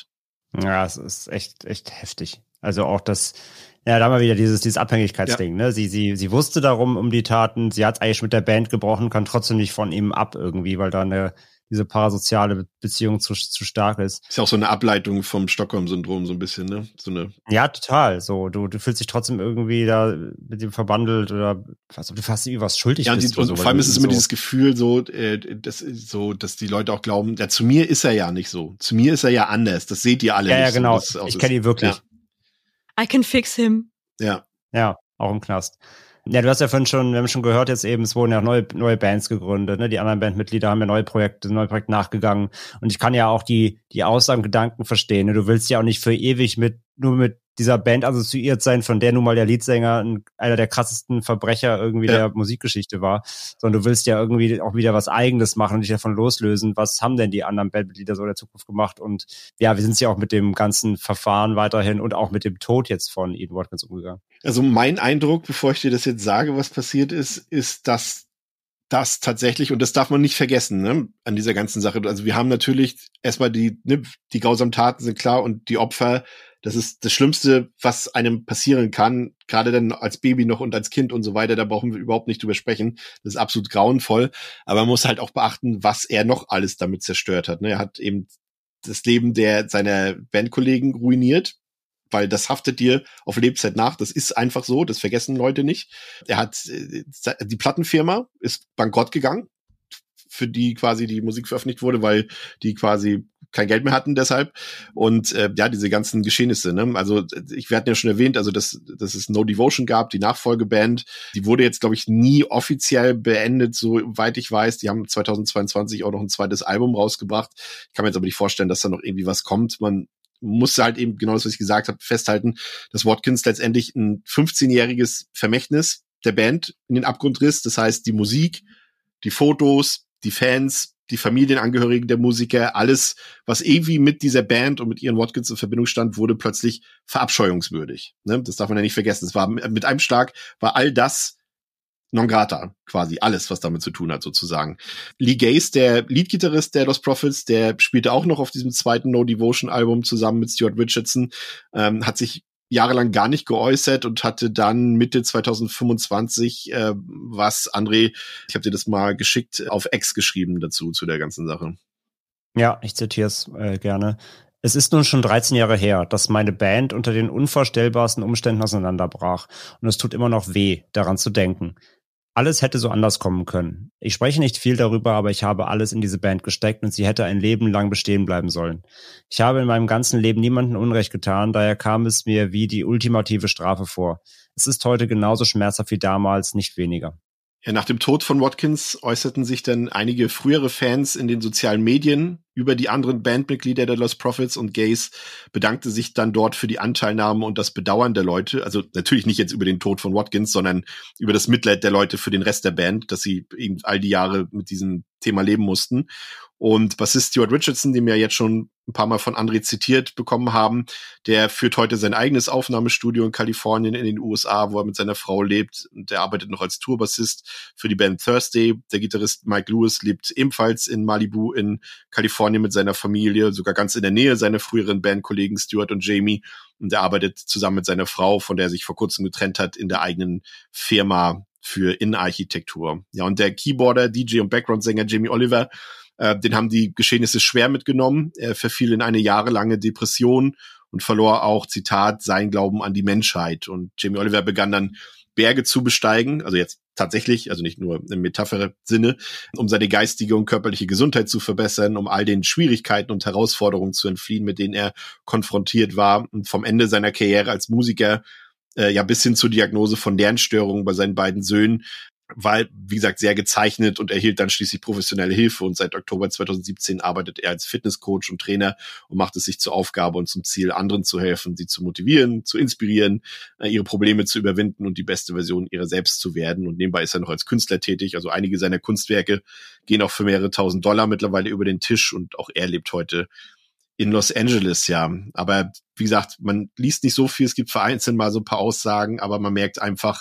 Ja, es ist echt, echt heftig. Also auch das, ja, da haben wir wieder dieses, dieses Abhängigkeitsding, ja. ne? Sie, sie, sie wusste darum um die Taten, sie hat eigentlich mit der Band gebrochen, kann trotzdem nicht von ihm ab irgendwie, weil da eine, diese parasoziale Beziehung zu, zu stark ist. Ist ja auch so eine Ableitung vom Stockholm-Syndrom so ein bisschen, ne? So eine. Ja, total. So, du, du fühlst dich trotzdem irgendwie da mit ihm verbandelt oder als ob du fast irgendwie was schuldig ja, und bist. Die, und so, vor allem ist es immer so dieses Gefühl, so, äh, das ist so, dass die Leute auch glauben, ja, zu mir ist er ja nicht so. Zu mir ist er ja anders. Das seht ihr alle ja, nicht. Ja, genau. So, ich kenne ihn wirklich. Ja. I can fix him. Ja. Ja, auch im Knast. Ja, du hast ja vorhin schon, wir haben schon gehört jetzt eben, es wurden ja neue, neue Bands gegründet, ne? Die anderen Bandmitglieder haben ja neue Projekte, neue Projekte nachgegangen. Und ich kann ja auch die, die Aussagen, Gedanken verstehen. Ne? Du willst ja auch nicht für ewig mit, nur mit dieser Band assoziiert sein, von der nun mal der Leadsänger ein, einer der krassesten Verbrecher irgendwie ja. der Musikgeschichte war, sondern du willst ja irgendwie auch wieder was Eigenes machen und dich davon loslösen. Was haben denn die anderen Bandmitglieder so in der Zukunft gemacht? Und ja, wie sind sie auch mit dem ganzen Verfahren weiterhin und auch mit dem Tod jetzt von Ian Watkins umgegangen? Also mein Eindruck, bevor ich dir das jetzt sage, was passiert ist, ist, dass das tatsächlich, und das darf man nicht vergessen, ne, an dieser ganzen Sache. Also wir haben natürlich erstmal die, ne, die grausamen Taten sind klar und die Opfer, das ist das Schlimmste, was einem passieren kann, gerade dann als Baby noch und als Kind und so weiter, da brauchen wir überhaupt nicht drüber sprechen. Das ist absolut grauenvoll, aber man muss halt auch beachten, was er noch alles damit zerstört hat. Ne? Er hat eben das Leben der seiner Bandkollegen ruiniert, weil das haftet dir auf Lebzeit nach. Das ist einfach so, das vergessen Leute nicht. Er hat, die Plattenfirma ist bankrott gegangen, für die quasi die Musik veröffentlicht wurde, weil die quasi kein Geld mehr hatten deshalb. Und äh, ja, diese ganzen Geschehnisse, ne? Also ich, wir hatten ja schon erwähnt, also dass, dass es No Devotion gab, die Nachfolgeband. Die wurde jetzt, glaube ich, nie offiziell beendet, soweit ich weiß. Die haben zweitausendzweiundzwanzig auch noch ein zweites Album rausgebracht. Ich kann mir jetzt aber nicht vorstellen, dass da noch irgendwie was kommt. Man musste halt eben, genau das, was ich gesagt habe, festhalten, dass Watkins letztendlich ein fünfzehnjähriges Vermächtnis der Band in den Abgrund riss. Das heißt, die Musik, die Fotos, die Fans, die Familienangehörigen der Musiker, alles, was irgendwie mit dieser Band und mit Ian Watkins in Verbindung stand, wurde plötzlich verabscheuungswürdig. Ne? Das darf man ja nicht vergessen. Es war mit einem Schlag war all das non grata, quasi alles, was damit zu tun hat, sozusagen. Lee Gaze, der Leadgitarrist der Lost Prophets, der spielte auch noch auf diesem zweiten No Devotion Album zusammen mit Stuart Richardson, ähm, hat sich jahrelang gar nicht geäußert und hatte dann Mitte zweitausendfünfundzwanzig äh, was, André, ich habe dir das mal geschickt, auf X geschrieben dazu, zu der ganzen Sache. Ja, ich zitiere es äh, gerne. Es ist nun schon dreizehn Jahre her, dass meine Band unter den unvorstellbarsten Umständen auseinanderbrach. Und es tut immer noch weh, daran zu denken. Alles hätte so anders kommen können. Ich spreche nicht viel darüber, aber ich habe alles in diese Band gesteckt und sie hätte ein Leben lang bestehen bleiben sollen. Ich habe in meinem ganzen Leben niemandem Unrecht getan, daher kam es mir wie die ultimative Strafe vor. Es ist heute genauso schmerzhaft wie damals, nicht weniger. Ja, nach dem Tod von Watkins äußerten sich dann einige frühere Fans in den sozialen Medien über die anderen Bandmitglieder der Lost Prophets, und Gaze bedankte sich dann dort für die Anteilnahme und das Bedauern der Leute. Also natürlich nicht jetzt über den Tod von Watkins, sondern über das Mitleid der Leute für den Rest der Band, dass sie eben all die Jahre mit diesem Thema leben mussten. Und Bassist Stuart Richardson, den wir jetzt schon ein paar Mal von André zitiert bekommen haben, der führt heute sein eigenes Aufnahmestudio in Kalifornien in den U S A, wo er mit seiner Frau lebt. Und der arbeitet noch als Tourbassist für die Band Thursday. Der Gitarrist Mike Lewis lebt ebenfalls in Malibu in Kalifornien mit seiner Familie, sogar ganz in der Nähe seiner früheren Bandkollegen Stuart und Jamie. Und er arbeitet zusammen mit seiner Frau, von der er sich vor kurzem getrennt hat, in der eigenen Firma für Innenarchitektur. Ja, und der Keyboarder, D J und Background-Sänger Jamie Oliver, äh, den haben die Geschehnisse schwer mitgenommen. Er verfiel in eine jahrelange Depression und verlor auch, Zitat, sein Glauben an die Menschheit. Und Jamie Oliver begann dann Berge zu besteigen, also jetzt tatsächlich, also nicht nur im Metapher-Sinne, um seine geistige und körperliche Gesundheit zu verbessern, um all den Schwierigkeiten und Herausforderungen zu entfliehen, mit denen er konfrontiert war. Und vom Ende seiner Karriere als Musiker äh, ja bis hin zur Diagnose von Lernstörungen bei seinen beiden Söhnen, war, wie gesagt, sehr gezeichnet und erhielt dann schließlich professionelle Hilfe. Und seit Oktober zweitausendsiebzehn arbeitet er als Fitnesscoach und Trainer und macht es sich zur Aufgabe und zum Ziel, anderen zu helfen, sie zu motivieren, zu inspirieren, ihre Probleme zu überwinden und die beste Version ihrer selbst zu werden. Und nebenbei ist er noch als Künstler tätig. Also einige seiner Kunstwerke gehen auch für mehrere tausend Dollar mittlerweile über den Tisch, und auch er lebt heute in Los Angeles, ja. Aber wie gesagt, man liest nicht so viel. Es gibt vereinzelt mal so ein paar Aussagen, aber man merkt einfach,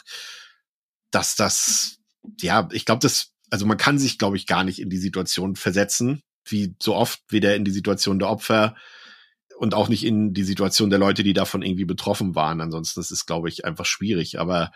dass das, ja, ich glaube, das, also man kann sich, glaube ich, gar nicht in die Situation versetzen, wie so oft, weder in die Situation der Opfer und auch nicht in die Situation der Leute, die davon irgendwie betroffen waren. Ansonsten ist es, glaube ich, einfach schwierig. Aber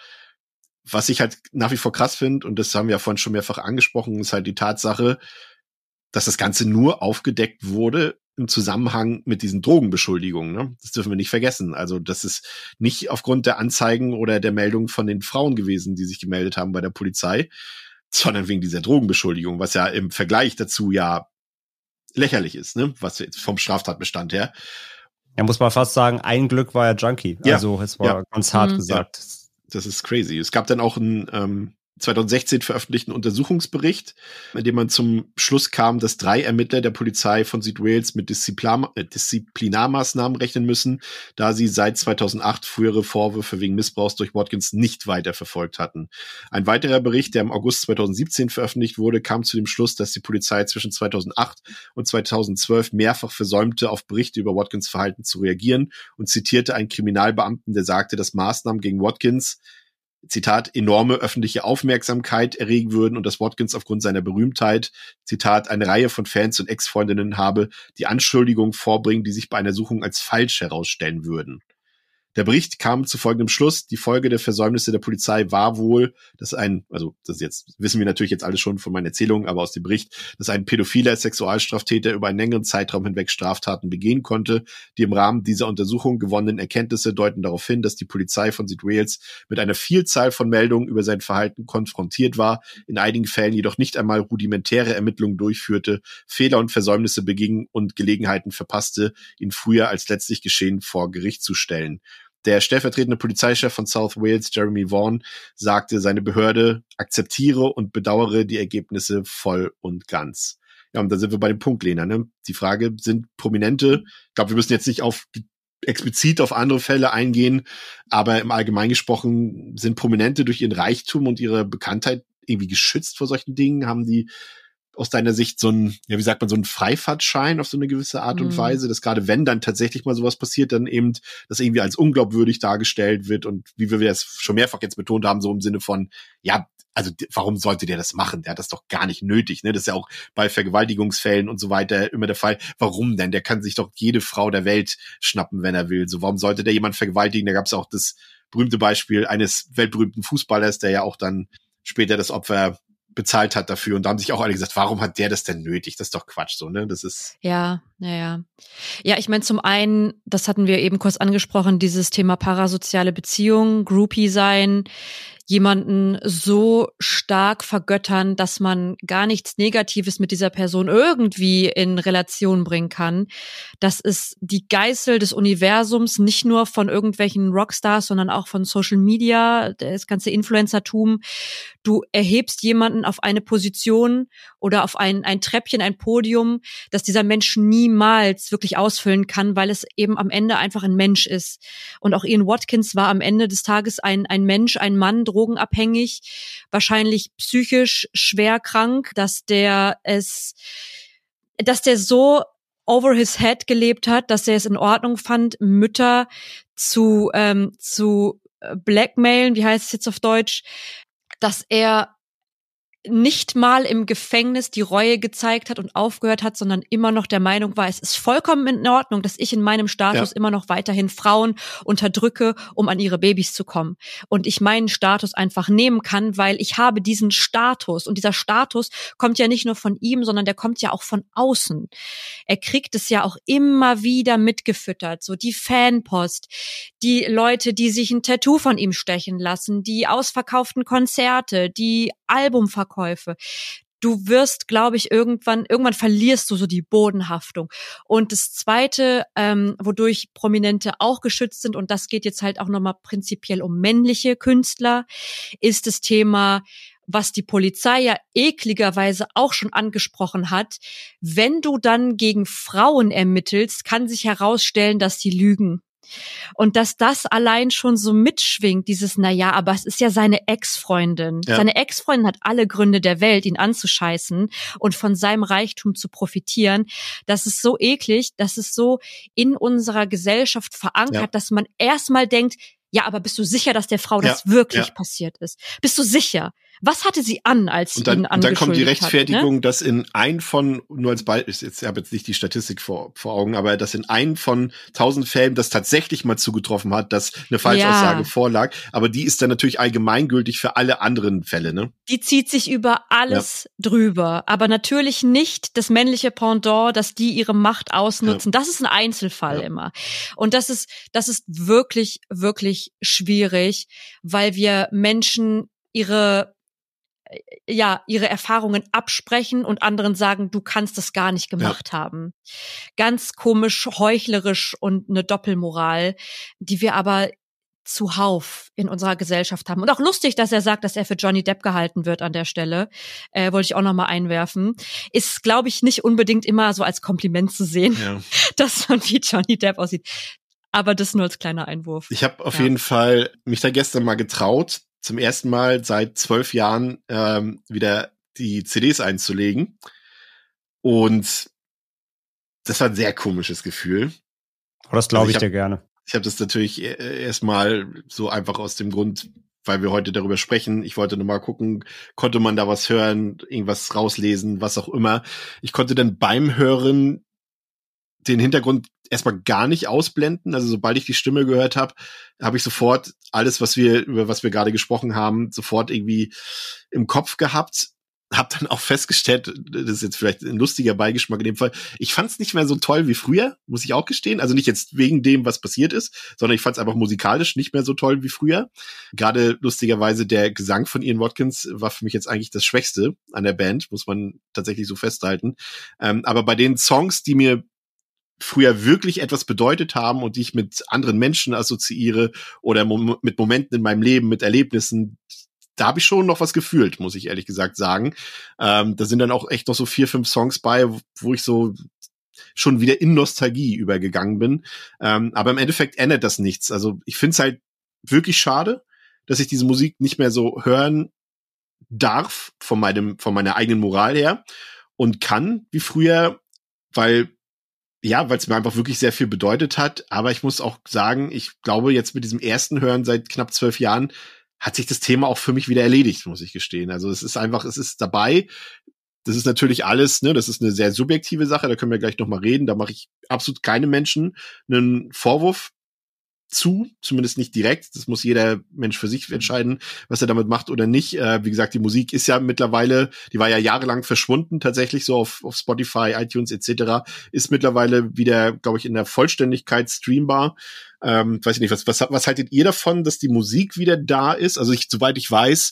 was ich halt nach wie vor krass finde, und das haben wir ja vorhin schon mehrfach angesprochen, ist halt die Tatsache, dass das Ganze nur aufgedeckt wurde im Zusammenhang mit diesen Drogenbeschuldigungen. Ne? Das dürfen wir nicht vergessen. Also das ist nicht aufgrund der Anzeigen oder der Meldungen von den Frauen gewesen, die sich gemeldet haben bei der Polizei, sondern wegen dieser Drogenbeschuldigung, was ja im Vergleich dazu ja lächerlich ist, ne? Was jetzt vom Straftatbestand her. Ja, muss man fast sagen, ein Glück war er Junkie. Ja. Also es war ja. ganz hart mhm. gesagt. Ja. Das ist crazy. Es gab dann auch einen ähm, zwanzig sechzehn veröffentlichten Untersuchungsbericht, in dem man zum Schluss kam, dass drei Ermittler der Polizei von Südwales mit Disziplin- äh, Disziplinarmaßnahmen rechnen müssen, da sie seit zweitausendacht frühere Vorwürfe wegen Missbrauchs durch Watkins nicht weiterverfolgt hatten. Ein weiterer Bericht, der im August zweitausendsiebzehn veröffentlicht wurde, kam zu dem Schluss, dass die Polizei zwischen zweitausendacht und zweitausendzwölf mehrfach versäumte, auf Berichte über Watkins Verhalten zu reagieren, und zitierte einen Kriminalbeamten, der sagte, dass Maßnahmen gegen Watkins, Zitat, enorme öffentliche Aufmerksamkeit erregen würden und dass Watkins aufgrund seiner Berühmtheit, Zitat, eine Reihe von Fans und Ex-Freundinnen habe, die Anschuldigungen vorbringen, die sich bei einer Suchung als falsch herausstellen würden. Der Bericht kam zu folgendem Schluss: Die Folge der Versäumnisse der Polizei war wohl, dass ein, also das jetzt wissen wir natürlich jetzt alles schon von meinen Erzählungen, aber aus dem Bericht, dass ein pädophiler Sexualstraftäter über einen längeren Zeitraum hinweg Straftaten begehen konnte. Die im Rahmen dieser Untersuchung gewonnenen Erkenntnisse deuten darauf hin, dass die Polizei von Südwales mit einer Vielzahl von Meldungen über sein Verhalten konfrontiert war, in einigen Fällen jedoch nicht einmal rudimentäre Ermittlungen durchführte, Fehler und Versäumnisse beging und Gelegenheiten verpasste, ihn früher als letztlich geschehen vor Gericht zu stellen. Der stellvertretende Polizeichef von South Wales, Jeremy Vaughan, sagte, seine Behörde akzeptiere und bedauere die Ergebnisse voll und ganz. Ja, und da sind wir bei dem Punkt, Lena. Ne? Die Frage, sind Prominente, ich glaube, wir müssen jetzt nicht auf explizit auf andere Fälle eingehen, aber im Allgemeinen gesprochen, sind Prominente durch ihren Reichtum und ihre Bekanntheit irgendwie geschützt vor solchen Dingen? Haben die aus deiner Sicht so ein, ja, wie sagt man, so ein Freifahrtschein auf so eine gewisse Art und mm. Weise, dass gerade wenn dann tatsächlich mal sowas passiert, dann eben das irgendwie als unglaubwürdig dargestellt wird und wie wir das schon mehrfach jetzt betont haben, so im Sinne von, ja, also warum sollte der das machen? Der hat das doch gar nicht nötig, ne? Das ist ja auch bei Vergewaltigungsfällen und so weiter immer der Fall. Warum denn? Der kann sich doch jede Frau der Welt schnappen, wenn er will. So, warum sollte der jemand vergewaltigen? Da gab es auch das berühmte Beispiel eines weltberühmten Fußballers, der ja auch dann später das Opfer bezahlt hat dafür, und da haben sich auch alle gesagt, warum hat der das denn nötig? Das ist doch Quatsch, so, ne? Das ist. Ja, ja, ja. Ja, ich meine, zum einen, das hatten wir eben kurz angesprochen, dieses Thema parasoziale Beziehungen, Groupie sein, jemanden so stark vergöttern, dass man gar nichts Negatives mit dieser Person irgendwie in Relation bringen kann. Das ist die Geißel des Universums, nicht nur von irgendwelchen Rockstars, sondern auch von Social Media, das ganze Influencertum. Du erhebst jemanden auf eine Position oder auf ein, ein Treppchen, ein Podium, das dieser Mensch niemals wirklich ausfüllen kann, weil es eben am Ende einfach ein Mensch ist. Und auch Ian Watkins war am Ende des Tages ein, ein Mensch, ein Mann, drogenabhängig, wahrscheinlich psychisch schwer krank, dass der es, dass der so over his head gelebt hat, dass er es in Ordnung fand, Mütter zu, ähm, zu blackmailen, wie heißt es jetzt auf Deutsch, dass er nicht mal im Gefängnis die Reue gezeigt hat und aufgehört hat, sondern immer noch der Meinung war, es ist vollkommen in Ordnung, dass ich in meinem Status ja. immer noch weiterhin Frauen unterdrücke, um an ihre Babys zu kommen. Und ich meinen Status einfach nehmen kann, weil ich habe diesen Status. Und dieser Status kommt ja nicht nur von ihm, sondern der kommt ja auch von außen. Er kriegt es ja auch immer wieder mitgefüttert. So die Fanpost, die Leute, die sich ein Tattoo von ihm stechen lassen, die ausverkauften Konzerte, die Albumverkäufe. Du wirst, glaube ich, irgendwann, irgendwann verlierst du so die Bodenhaftung. Und das Zweite, ähm, wodurch Prominente auch geschützt sind, und das geht jetzt halt auch nochmal prinzipiell um männliche Künstler, ist das Thema, was die Polizei ja ekligerweise auch schon angesprochen hat. Wenn du dann gegen Frauen ermittelst, kann sich herausstellen, dass sie lügen. Und dass das allein schon so mitschwingt, dieses, na ja, aber es ist ja seine Ex-Freundin. Ja. Seine Ex-Freundin hat alle Gründe der Welt, ihn anzuscheißen und von seinem Reichtum zu profitieren. Das ist so eklig, das ist so in unserer Gesellschaft verankert, ja. dass man erstmal denkt, ja, aber bist du sicher, dass der Frau ja. das wirklich ja. passiert ist? Bist du sicher? Was hatte sie an, als sie und dann, ihn und dann kommt die Rechtfertigung, hat, ne? dass in ein von, nur als Beispiel, ich habe jetzt nicht die Statistik vor, vor Augen, aber dass in ein von tausend Fällen das tatsächlich mal zugetroffen hat, dass eine Falschaussage ja. vorlag. Aber die ist dann natürlich allgemeingültig für alle anderen Fälle, ne? Die zieht sich über alles ja. drüber. Aber natürlich nicht das männliche Pendant, dass die ihre Macht ausnutzen. Ja. Das ist ein Einzelfall ja. immer. Und das ist, das ist wirklich, wirklich schwierig, weil wir Menschen ihre ja, ihre Erfahrungen absprechen und anderen sagen, du kannst das gar nicht gemacht ja. haben. Ganz komisch, heuchlerisch und eine Doppelmoral, die wir aber zuhauf in unserer Gesellschaft haben. Und auch lustig, dass er sagt, dass er für Johnny Depp gehalten wird an der Stelle. Äh, wollte ich auch nochmal einwerfen. Ist, glaube ich, nicht unbedingt immer so als Kompliment zu sehen, ja. dass man wie Johnny Depp aussieht. Aber das nur als kleiner Einwurf. Ich habe auf ja. jeden Fall mich da gestern mal getraut, zum ersten Mal seit zwölf Jahren ähm, wieder die C Ds einzulegen. Und das war ein sehr komisches Gefühl. Oh, das glaube also ich, ich hab, dir gerne. Ich habe das natürlich erstmal so einfach aus dem Grund, weil wir heute darüber sprechen. Ich wollte nur mal gucken, konnte man da was hören, irgendwas rauslesen, was auch immer. Ich konnte dann beim Hören den Hintergrund erstmal gar nicht ausblenden. Also sobald ich die Stimme gehört habe, habe ich sofort alles, was wir über was wir gerade gesprochen haben, sofort irgendwie im Kopf gehabt. Hab dann auch festgestellt, das ist jetzt vielleicht ein lustiger Beigeschmack in dem Fall, ich fand es nicht mehr so toll wie früher, muss ich auch gestehen. Also nicht jetzt wegen dem, was passiert ist, sondern ich fand es einfach musikalisch nicht mehr so toll wie früher. Gerade lustigerweise der Gesang von Ian Watkins war für mich jetzt eigentlich das Schwächste an der Band, muss man tatsächlich so festhalten. Ähm, aber bei den Songs, die mir früher wirklich etwas bedeutet haben und die ich mit anderen Menschen assoziiere oder mom- mit Momenten in meinem Leben, mit Erlebnissen, da habe ich schon noch was gefühlt, muss ich ehrlich gesagt sagen. Ähm, da sind dann auch echt noch so vier, fünf Songs bei, wo ich so schon wieder in Nostalgie übergegangen bin. Ähm, aber im Endeffekt ändert das nichts. Also ich finde es halt wirklich schade, dass ich diese Musik nicht mehr so hören darf von meinem, von meiner eigenen Moral her und kann wie früher, weil Ja, weil es mir einfach wirklich sehr viel bedeutet hat. Aber ich muss auch sagen, ich glaube, jetzt mit diesem ersten Hören seit knapp zwölf Jahren hat sich das Thema auch für mich wieder erledigt, muss ich gestehen. Also es ist einfach, es ist dabei. Das ist natürlich alles, ne, das ist eine sehr subjektive Sache, da können wir gleich noch mal reden. Da mache ich absolut keinem Menschen einen Vorwurf zu, zumindest nicht direkt. Das muss jeder Mensch für sich entscheiden, was er damit macht oder nicht. Äh, wie gesagt, die Musik ist ja mittlerweile, die war ja jahrelang verschwunden, tatsächlich so auf, auf Spotify, iTunes et cetera, ist mittlerweile wieder, glaube ich, in der Vollständigkeit streambar. Ähm, weiß ich nicht, was, was, was haltet ihr davon, dass die Musik wieder da ist? Also ich, soweit ich weiß,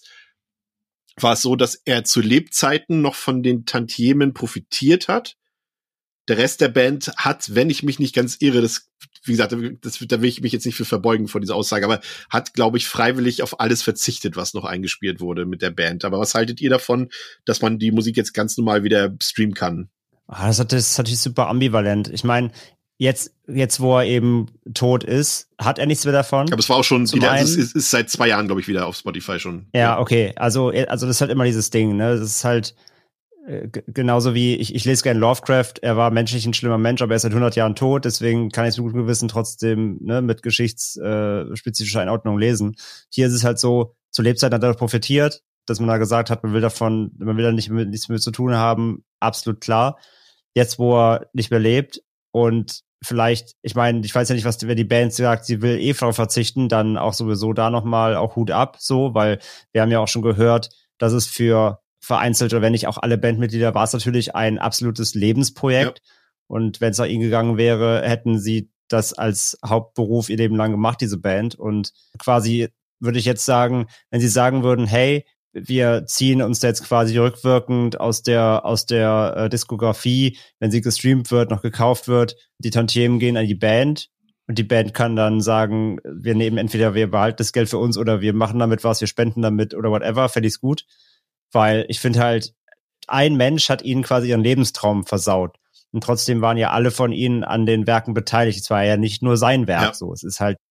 war es so, dass er zu Lebzeiten noch von den Tantiemen profitiert hat. Der Rest der Band hat, wenn ich mich nicht ganz irre, das, wie gesagt, das, da will ich mich jetzt nicht für verbeugen vor dieser Aussage, aber hat, glaube ich, freiwillig auf alles verzichtet, was noch eingespielt wurde mit der Band. Aber was haltet ihr davon, dass man die Musik jetzt ganz normal wieder streamen kann? Ah, das, hat, das ist natürlich super ambivalent. Ich meine, jetzt, jetzt, wo er eben tot ist, hat er nichts mehr davon. Aber es war auch schon wieder, also es ist, ist seit zwei Jahren, glaube ich, wieder auf Spotify schon. Ja, ja, okay. Also, also das ist halt immer dieses Ding, ne? Das ist halt G- genauso wie, ich, ich lese gerne Lovecraft, er war menschlich ein schlimmer Mensch, aber er ist seit hundert Jahren tot, deswegen kann ich es mit gutem Gewissen trotzdem ne, mit geschichtsspezifischer äh, Einordnung lesen. Hier ist es halt so, zu Lebzeiten hat er profitiert, dass man da gesagt hat, man will davon, man will da nicht mit, nichts mehr zu tun haben, absolut klar. Jetzt, wo er nicht mehr lebt und vielleicht, ich meine, ich weiß ja nicht, was wer die Band sagt, sie will eh darauf verzichten, dann auch sowieso da nochmal auch Hut ab, so, weil wir haben ja auch schon gehört, dass es für vereinzelt oder wenn nicht auch alle Bandmitglieder, war es natürlich ein absolutes Lebensprojekt. Ja. Und wenn es nach ihnen gegangen wäre, hätten sie das als Hauptberuf ihr Leben lang gemacht, diese Band. Und quasi würde ich jetzt sagen, wenn sie sagen würden, hey, wir ziehen uns da jetzt quasi rückwirkend aus der aus der äh, Diskografie, wenn sie gestreamt wird, noch gekauft wird, die Tantiemen gehen an die Band und die Band kann dann sagen, wir nehmen entweder, wir behalten das Geld für uns oder wir machen damit was, wir spenden damit oder whatever, fände ich's gut. Weil ich finde halt, ein Mensch hat ihnen quasi ihren Lebenstraum versaut. Und trotzdem waren ja alle von ihnen an den Werken beteiligt. Es war ja nicht nur sein Werk, ja. so. Es ist halt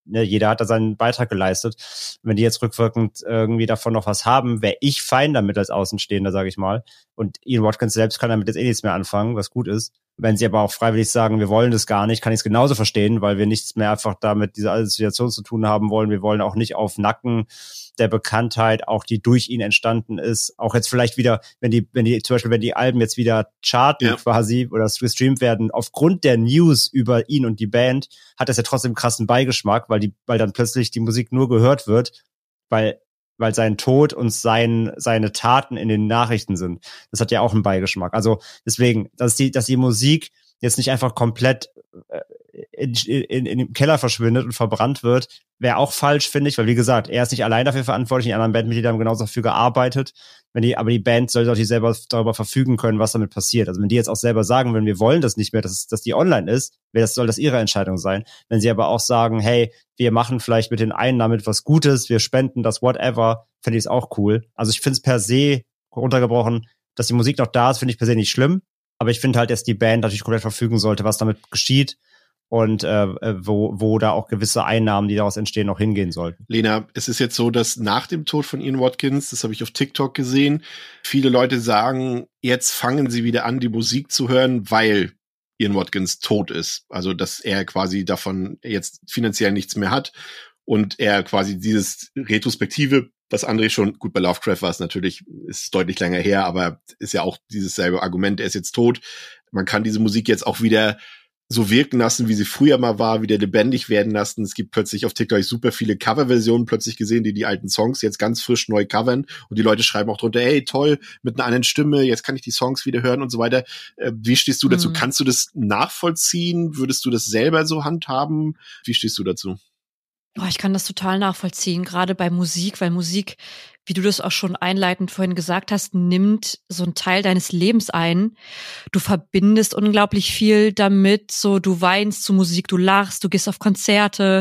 ne, jeder hat da seinen Beitrag geleistet. Wenn die jetzt rückwirkend irgendwie davon noch was haben, wäre ich fein damit als Außenstehender, sage ich mal. Und Ian Watkins selbst kann damit jetzt eh nichts mehr anfangen, was gut ist. Wenn sie aber auch freiwillig sagen, wir wollen das gar nicht, kann ich es genauso verstehen, weil wir nichts mehr einfach damit dieser Assoziation zu tun haben wollen. Wir wollen auch nicht auf Nacken der Bekanntheit, auch die durch ihn entstanden ist, auch jetzt vielleicht wieder, wenn die, wenn die, zum Beispiel, wenn die Alben jetzt wieder charten ja. quasi oder gestreamt werden, aufgrund der News über ihn und die Band, hat das ja trotzdem krassen Beigeschmack, weil die, weil dann plötzlich die Musik nur gehört wird, weil weil sein Tod und sein, seine Taten in den Nachrichten sind. Das hat ja auch einen Beigeschmack. Also deswegen, dass die, dass die Musik jetzt nicht einfach komplett in, in, in dem Keller verschwindet und verbrannt wird, wäre auch falsch, finde ich, weil wie gesagt, er ist nicht allein dafür verantwortlich, die anderen Bandmitglieder haben genauso dafür gearbeitet, wenn die, aber die Band soll doch die selber darüber verfügen können, was damit passiert. Also wenn die jetzt auch selber sagen, wenn wir wollen das nicht mehr, dass, dass die online ist, das soll das ihre Entscheidung sein. Wenn sie aber auch sagen, hey, wir machen vielleicht mit den Einnahmen etwas Gutes, wir spenden das, whatever, finde ich es auch cool. Also ich finde es per se runtergebrochen, dass die Musik noch da ist, finde ich per se nicht schlimm, aber ich finde halt, dass die Band natürlich komplett verfügen sollte, was damit geschieht und äh, wo, wo da auch gewisse Einnahmen, die daraus entstehen, noch hingehen sollten. Lena, es ist jetzt so, dass nach dem Tod von Ian Watkins, das habe ich auf TikTok gesehen, viele Leute sagen, jetzt fangen sie wieder an, die Musik zu hören, weil Ian Watkins tot ist. Also, dass er quasi davon jetzt finanziell nichts mehr hat und er quasi dieses Retrospektive, was André schon, gut, bei Lovecraft war es natürlich, ist deutlich länger her, aber ist ja auch dieses selbe Argument, er ist jetzt tot. Man kann diese Musik jetzt auch wieder so wirken lassen, wie sie früher mal war, wieder lebendig werden lassen. Es gibt plötzlich auf TikTok super viele Coverversionen plötzlich gesehen, die die alten Songs jetzt ganz frisch neu covern und die Leute schreiben auch drunter, hey, toll, mit einer anderen Stimme, jetzt kann ich die Songs wieder hören und so weiter. Äh, wie stehst du dazu? Mhm. Kannst du das nachvollziehen? Würdest du das selber so handhaben? Wie stehst du dazu? Oh, ich kann das total nachvollziehen, gerade bei Musik, weil Musik, wie du das auch schon einleitend vorhin gesagt hast, nimmt so einen Teil deines Lebens ein. Du verbindest unglaublich viel damit, so du weinst zu Musik, du lachst, du gehst auf Konzerte.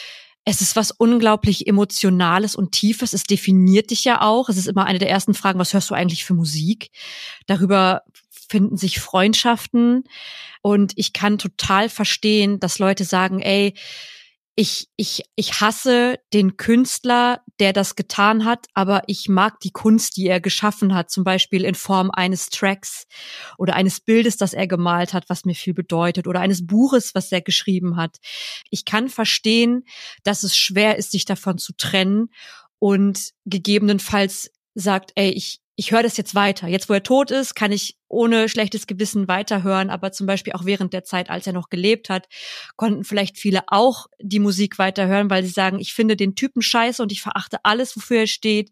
Es ist was unglaublich Emotionales und Tiefes. Es definiert dich ja auch. Es ist immer eine der ersten Fragen, was hörst du eigentlich für Musik? Darüber finden sich Freundschaften und ich kann total verstehen, dass Leute sagen, ey, Ich, ich, ich hasse den Künstler, der das getan hat, aber ich mag die Kunst, die er geschaffen hat, zum Beispiel in Form eines Tracks oder eines Bildes, das er gemalt hat, was mir viel bedeutet, oder eines Buches, was er geschrieben hat. Ich kann verstehen, dass es schwer ist, sich davon zu trennen und gegebenenfalls sagt, ey, ich, ich höre das jetzt weiter. Jetzt, wo er tot ist, kann ich ohne schlechtes Gewissen weiterhören, aber zum Beispiel auch während der Zeit, als er noch gelebt hat, konnten vielleicht viele auch die Musik weiterhören, weil sie sagen, ich finde den Typen scheiße und ich verachte alles, wofür er steht,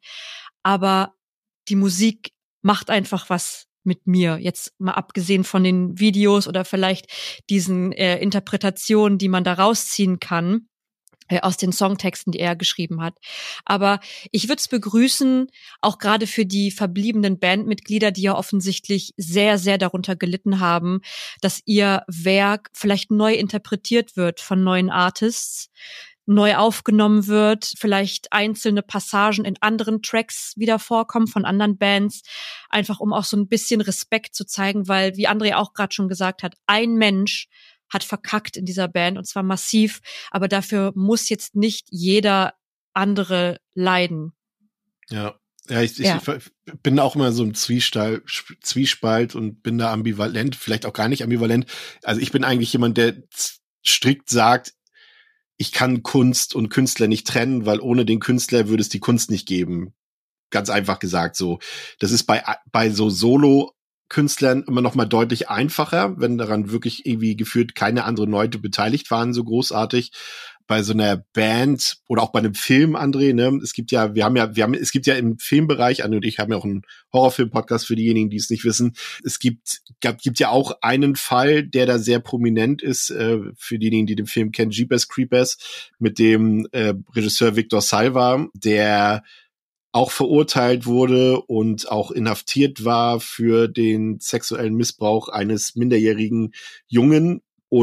aber die Musik macht einfach was mit mir. Jetzt mal abgesehen von den Videos oder vielleicht diesen äh, Interpretationen, die man da rausziehen kann aus den Songtexten, die er geschrieben hat. Aber ich würde es begrüßen, auch gerade für die verbliebenen Bandmitglieder, die ja offensichtlich sehr, sehr darunter gelitten haben, dass ihr Werk vielleicht neu interpretiert wird von neuen Artists, neu aufgenommen wird, vielleicht einzelne Passagen in anderen Tracks wieder vorkommen von anderen Bands, einfach um auch so ein bisschen Respekt zu zeigen, weil, wie André auch gerade schon gesagt hat, ein Mensch hat verkackt in dieser Band und zwar massiv, aber dafür muss jetzt nicht jeder andere leiden. Ja, ja, ich, ja. ich bin auch immer so im Zwiespalt, Zwiespalt und bin da ambivalent, vielleicht auch gar nicht ambivalent. Also ich bin eigentlich jemand, der strikt sagt, ich kann Kunst und Künstler nicht trennen, weil ohne den Künstler würde es die Kunst nicht geben. Ganz einfach gesagt so. Das ist bei bei so Solo Künstlern immer noch mal deutlich einfacher, wenn daran wirklich irgendwie gefühlt keine anderen Leute beteiligt waren, so großartig. Bei so einer Band oder auch bei einem Film, André, ne, es gibt ja, wir haben ja, wir haben, es gibt ja im Filmbereich, André und ich haben ja auch einen Horrorfilm-Podcast für diejenigen, die es nicht wissen. Es gibt, gab, gibt ja auch einen Fall, der da sehr prominent ist, äh, für diejenigen, die den Film kennen, Jeepers Creepers, mit dem äh, Regisseur Victor Salva, der auch verurteilt wurde und auch inhaftiert war für den sexuellen Missbrauch eines minderjährigen Jungen und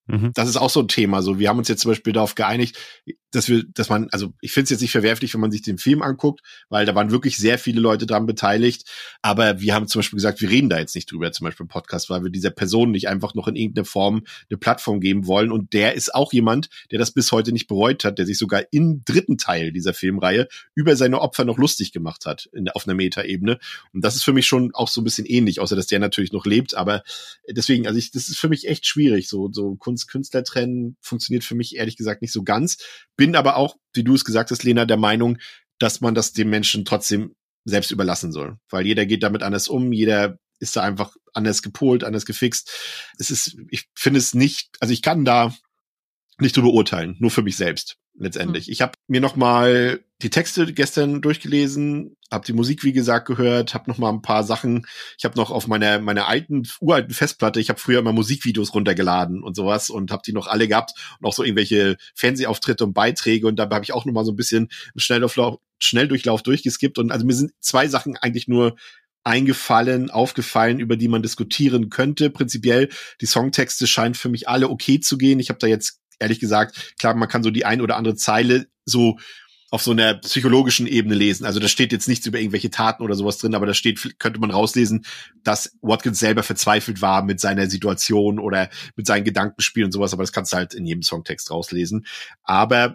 Mhm. Das ist auch so ein Thema. So, wir haben uns jetzt zum Beispiel darauf geeinigt, dass wir, dass man, also ich finde es jetzt nicht verwerflich, wenn man sich den Film anguckt, weil da waren wirklich sehr viele Leute dran beteiligt. Aber wir haben zum Beispiel gesagt, wir reden da jetzt nicht drüber, zum Beispiel im Podcast, weil wir dieser Person nicht einfach noch in irgendeiner Form eine Plattform geben wollen. Und der ist auch jemand, der das bis heute nicht bereut hat, der sich sogar im dritten Teil dieser Filmreihe über seine Opfer noch lustig gemacht hat, in, auf einer Metaebene. Und das ist für mich schon auch so ein bisschen ähnlich, außer dass der natürlich noch lebt. Aber deswegen, also ich, das ist für mich echt schwierig. So, so Kunst, Künstler trennen funktioniert für mich ehrlich gesagt nicht so ganz. Bin aber auch, wie du es gesagt hast, Lena, der Meinung, dass man das dem Menschen trotzdem selbst überlassen soll. Weil jeder geht damit anders um, jeder ist da einfach anders gepolt, anders gefixt. Es ist, ich finde es nicht, also ich kann da nicht drüber urteilen, nur für mich selbst letztendlich. Hm. Ich habe mir noch mal die Texte gestern durchgelesen, habe die Musik wie gesagt gehört, habe noch mal ein paar Sachen. Ich habe noch auf meiner meiner alten uralten Festplatte, ich habe früher immer Musikvideos runtergeladen und sowas und habe die noch alle gehabt und auch so irgendwelche Fernsehauftritte und Beiträge und dabei habe ich auch noch mal so ein bisschen einen Schnelldurchlauf, Schnelldurchlauf durchgeskippt und also mir sind zwei Sachen eigentlich nur eingefallen, aufgefallen, über die man diskutieren könnte. Prinzipiell, die Songtexte scheinen für mich alle okay zu gehen. Ich habe da jetzt ehrlich gesagt, klar, man kann so die ein oder andere Zeile so auf so einer psychologischen Ebene lesen. Also da steht jetzt nichts über irgendwelche Taten oder sowas drin, aber da steht, könnte man rauslesen, dass Watkins selber verzweifelt war mit seiner Situation oder mit seinen Gedankenspielen und sowas, aber das kannst du halt in jedem Songtext rauslesen. Aber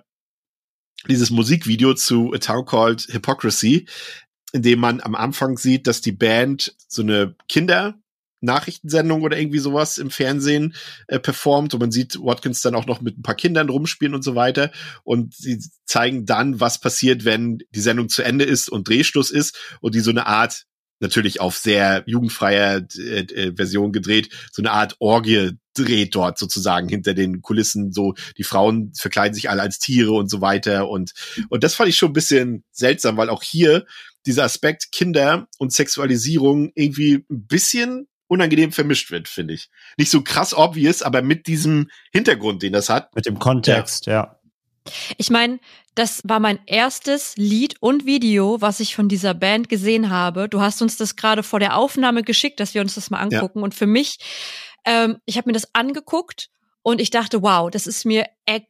dieses Musikvideo zu A Town Called Hypocrisy, in dem man am Anfang sieht, dass die Band so eine Kinder Nachrichtensendung oder irgendwie sowas im Fernsehen äh, performt und man sieht Watkins dann auch noch mit ein paar Kindern rumspielen und so weiter und sie zeigen dann, was passiert, wenn die Sendung zu Ende ist und Drehschluss ist und die so eine Art, natürlich auf sehr jugendfreier äh, äh, Version gedreht, so eine Art Orgie dreht dort sozusagen hinter den Kulissen, so die Frauen verkleiden sich alle als Tiere und so weiter und und das fand ich schon ein bisschen seltsam, weil auch hier dieser Aspekt Kinder und Sexualisierung irgendwie ein bisschen unangenehm vermischt wird, finde ich. Nicht so krass obvious, aber mit diesem Hintergrund, den das hat. Mit dem Kontext, ja. ja. Ich meine, das war mein erstes Lied und Video, was ich von dieser Band gesehen habe. Du hast uns das gerade vor der Aufnahme geschickt, dass wir uns das mal angucken. Ja. Und für mich, ähm, ich habe mir das angeguckt und ich dachte, wow, das ist mir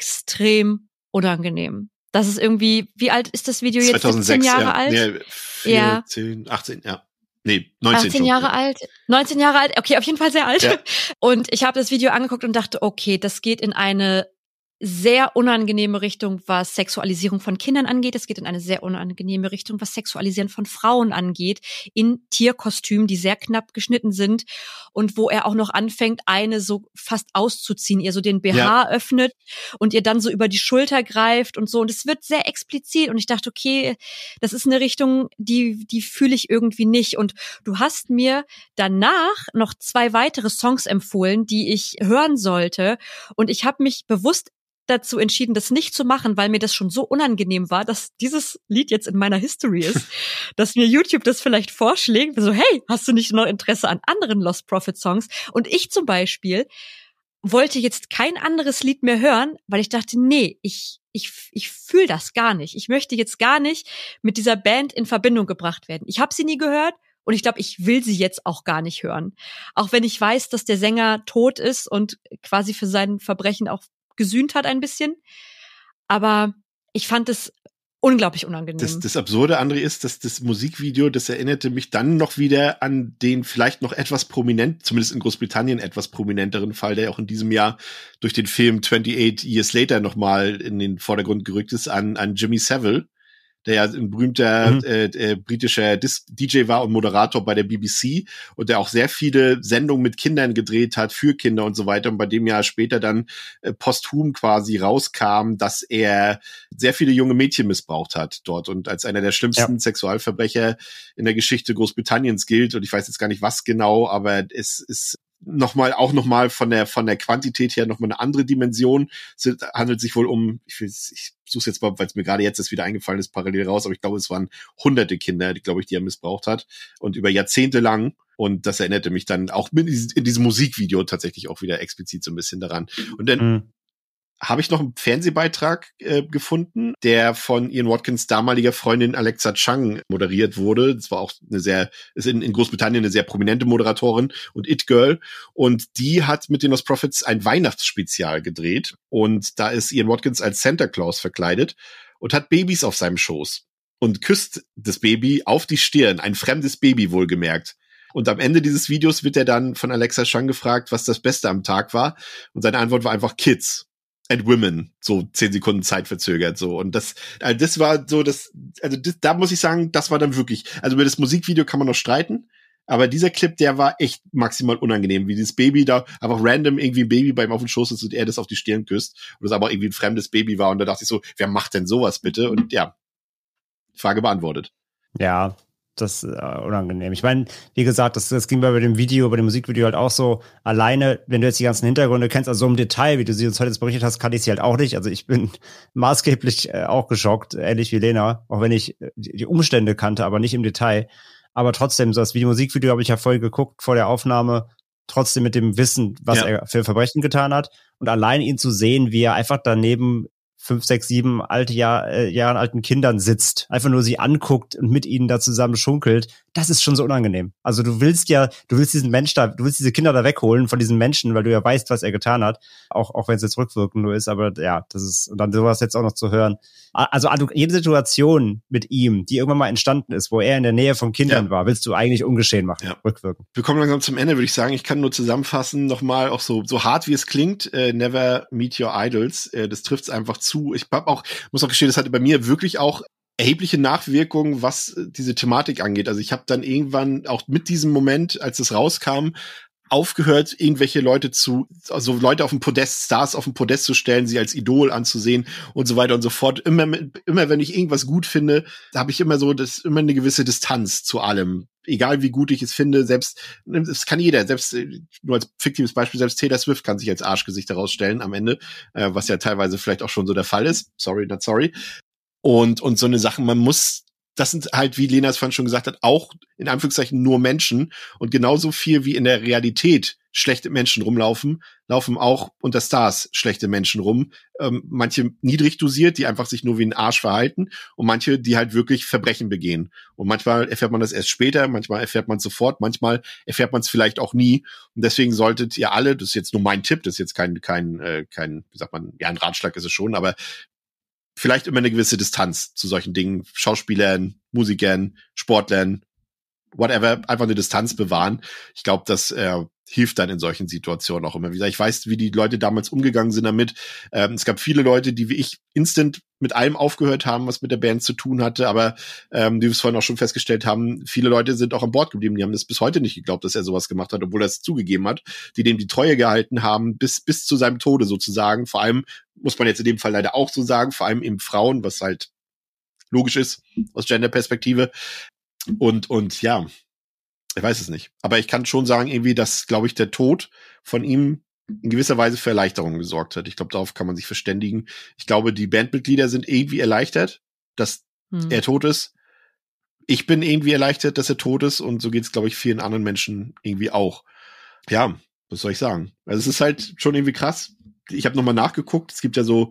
extrem unangenehm. Das ist irgendwie, wie alt ist das Video jetzt? zweitausendsechs, siebzehn Jahre ja. alt? Nee, vierzehn, ja. achtzehn, ja. Nee, neunzehn achtzehn schon, Jahre ja. alt, neunzehn Jahre alt, okay, auf jeden Fall sehr alt. Ja. Und ich habe das Video angeguckt und dachte, okay, das geht in eine sehr unangenehme Richtung, was Sexualisierung von Kindern angeht. Es geht in eine sehr unangenehme Richtung, was Sexualisieren von Frauen angeht, in Tierkostümen, die sehr knapp geschnitten sind und wo er auch noch anfängt, eine so fast auszuziehen, ihr so den B H ja. öffnet und ihr dann so über die Schulter greift und so. Und es wird sehr explizit und ich dachte, okay, das ist eine Richtung, die die fühle ich irgendwie nicht. Und du hast mir danach noch zwei weitere Songs empfohlen, die ich hören sollte und ich habe mich bewusst dazu entschieden, das nicht zu machen, weil mir das schon so unangenehm war, dass dieses Lied jetzt in meiner History ist, dass mir YouTube das vielleicht vorschlägt, so, hey, hast du nicht noch Interesse an anderen Lost Prophet Songs? Und ich zum Beispiel wollte jetzt kein anderes Lied mehr hören, weil ich dachte, nee, ich ich ich fühle das gar nicht. Ich möchte jetzt gar nicht mit dieser Band in Verbindung gebracht werden. Ich habe sie nie gehört. Und ich glaube, ich will sie jetzt auch gar nicht hören. Auch wenn ich weiß, dass der Sänger tot ist und quasi für sein Verbrechen auch gesühnt hat ein bisschen. Aber ich fand es unglaublich unangenehm. Das, das Absurde, André, ist, dass das Musikvideo, das erinnerte mich dann noch wieder an den vielleicht noch etwas prominent, zumindest in Großbritannien etwas prominenteren Fall, der auch in diesem Jahr durch den Film twenty-eight Years Later nochmal in den Vordergrund gerückt ist, an, an Jimmy Savile, der ja ein berühmter mhm. äh, äh, britischer Dis- D J war und Moderator bei der B B C und der auch sehr viele Sendungen mit Kindern gedreht hat, für Kinder und so weiter und bei dem ja später dann äh, posthum quasi rauskam, dass er sehr viele junge Mädchen missbraucht hat dort und als einer der schlimmsten ja. Sexualverbrecher in der Geschichte Großbritanniens gilt und ich weiß jetzt gar nicht was genau, aber es ist nochmal, auch nochmal von der, von der Quantität her nochmal eine andere Dimension. Es handelt sich wohl um, ich, will, ich suche jetzt mal, weil es mir gerade jetzt das wieder eingefallen ist, parallel raus, aber ich glaube, es waren hunderte Kinder, die, glaube ich, die er missbraucht hat und über Jahrzehnte lang. Und das erinnerte mich dann auch in diesem Musikvideo tatsächlich auch wieder explizit so ein bisschen daran. Und dann, mhm. habe ich noch einen Fernsehbeitrag äh, gefunden, der von Ian Watkins damaliger Freundin Alexa Chung moderiert wurde. Das war auch eine sehr, ist in, in Großbritannien eine sehr prominente Moderatorin und It-Girl. Und die hat mit den Lost Prophets ein Weihnachtsspezial gedreht. Und da ist Ian Watkins als Santa Claus verkleidet und hat Babys auf seinem Schoß und küsst das Baby auf die Stirn, ein fremdes Baby wohlgemerkt. Und am Ende dieses Videos wird er dann von Alexa Chung gefragt, was das Beste am Tag war. Und seine Antwort war einfach Kids and Women, so zehn Sekunden Zeit verzögert, so. Und das, also das war so, das, also das, da muss ich sagen, das war dann wirklich, also über das Musikvideo kann man noch streiten, aber dieser Clip, der war echt maximal unangenehm, wie dieses Baby da einfach random irgendwie ein Baby bei ihm auf dem Schoß ist und er das auf die Stirn küsst und das aber irgendwie ein fremdes Baby war und da dachte ich so, wer macht denn sowas bitte? Und ja, Frage beantwortet. Ja, das ist äh, unangenehm. Ich meine, wie gesagt, das, das ging bei dem Video, bei dem Musikvideo halt auch so alleine, wenn du jetzt die ganzen Hintergründe kennst, also so im Detail, wie du sie uns heute jetzt berichtet hast, kann ich sie halt auch nicht. Also ich bin maßgeblich äh, auch geschockt, ähnlich wie Lena, auch wenn ich äh, die Umstände kannte, aber nicht im Detail. Aber trotzdem, so das Video, Musikvideo habe ich ja vorher geguckt vor der Aufnahme, trotzdem mit dem Wissen, was ja. er für Verbrechen getan hat. Und allein ihn zu sehen, wie er einfach daneben fünf, sechs, sieben alte Jahr, äh, Jahren alten Kindern sitzt, einfach nur sie anguckt und mit ihnen da zusammen schunkelt, das ist schon so unangenehm. Also du willst ja, du willst diesen Mensch da, du willst diese Kinder da wegholen von diesen Menschen, weil du ja weißt, was er getan hat, auch auch wenn es jetzt rückwirkend nur ist, aber ja, das ist, und dann sowas jetzt auch noch zu hören. Also jede Situation mit ihm, die irgendwann mal entstanden ist, wo er in der Nähe von Kindern ja. war, willst du eigentlich ungeschehen machen, ja. rückwirkend. Wir kommen langsam zum Ende, würde ich sagen. Ich kann nur zusammenfassen, nochmal auch so so hart wie es klingt, äh, never meet your idols, äh, das trifft es einfach zu. Ich hab auch, muss auch gestehen, das hatte bei mir wirklich auch erhebliche Nachwirkungen, was diese Thematik angeht. Also ich habe dann irgendwann auch mit diesem Moment, als es rauskam, aufgehört, irgendwelche Leute zu, also Leute auf dem Podest, Stars auf dem Podest zu stellen, sie als Idol anzusehen und so weiter und so fort. Immer, immer wenn ich irgendwas gut finde, habe ich immer so, das immer eine gewisse Distanz zu allem. Egal wie gut ich es finde, selbst, es kann jeder, selbst, nur als fiktives Beispiel, selbst Taylor Swift kann sich als Arschgesicht herausstellen am Ende, äh, was ja teilweise vielleicht auch schon so der Fall ist. Sorry, not sorry. Und, und so eine Sache, man muss, das sind halt, wie Lena es vorhin schon gesagt hat, auch in Anführungszeichen nur Menschen und genauso viel wie in der Realität schlechte Menschen rumlaufen, laufen auch unter Stars schlechte Menschen rum. Ähm, manche niedrig dosiert, die einfach sich nur wie ein Arsch verhalten und manche, die halt wirklich Verbrechen begehen. Und manchmal erfährt man das erst später, manchmal erfährt man es sofort, manchmal erfährt man es vielleicht auch nie. Und deswegen solltet ihr alle, das ist jetzt nur mein Tipp, das ist jetzt kein, kein, äh, kein, wie sagt man, ja, ein Ratschlag ist es schon, aber vielleicht immer eine gewisse Distanz zu solchen Dingen, Schauspielern, Musikern, Sportlern, whatever, einfach eine Distanz bewahren. Ich glaube, das äh, hilft dann in solchen Situationen auch immer wieder. Ich weiß, wie die Leute damals umgegangen sind damit. Ähm, es gab viele Leute, die wie ich instant mit allem aufgehört haben, was mit der Band zu tun hatte, aber ähm, wie wir es vorhin auch schon festgestellt haben, viele Leute sind auch an Bord geblieben, die haben das bis heute nicht geglaubt, dass er sowas gemacht hat, obwohl er es zugegeben hat, die dem die Treue gehalten haben, bis bis zu seinem Tode sozusagen. Vor allem, muss man jetzt in dem Fall leider auch so sagen, vor allem eben Frauen, was halt logisch ist aus Gender-Perspektive. Und und ja, ich weiß es nicht. Aber ich kann schon sagen, irgendwie, dass, glaube ich, der Tod von ihm in gewisser Weise für Erleichterung gesorgt hat. Ich glaube, darauf kann man sich verständigen. Ich glaube, die Bandmitglieder sind irgendwie erleichtert, dass hm. er tot ist. Ich bin irgendwie erleichtert, dass er tot ist. Und so geht es, glaube ich, vielen anderen Menschen irgendwie auch. Ja, was soll ich sagen? Also es ist halt schon irgendwie krass. Ich habe nochmal nachgeguckt. Es gibt ja so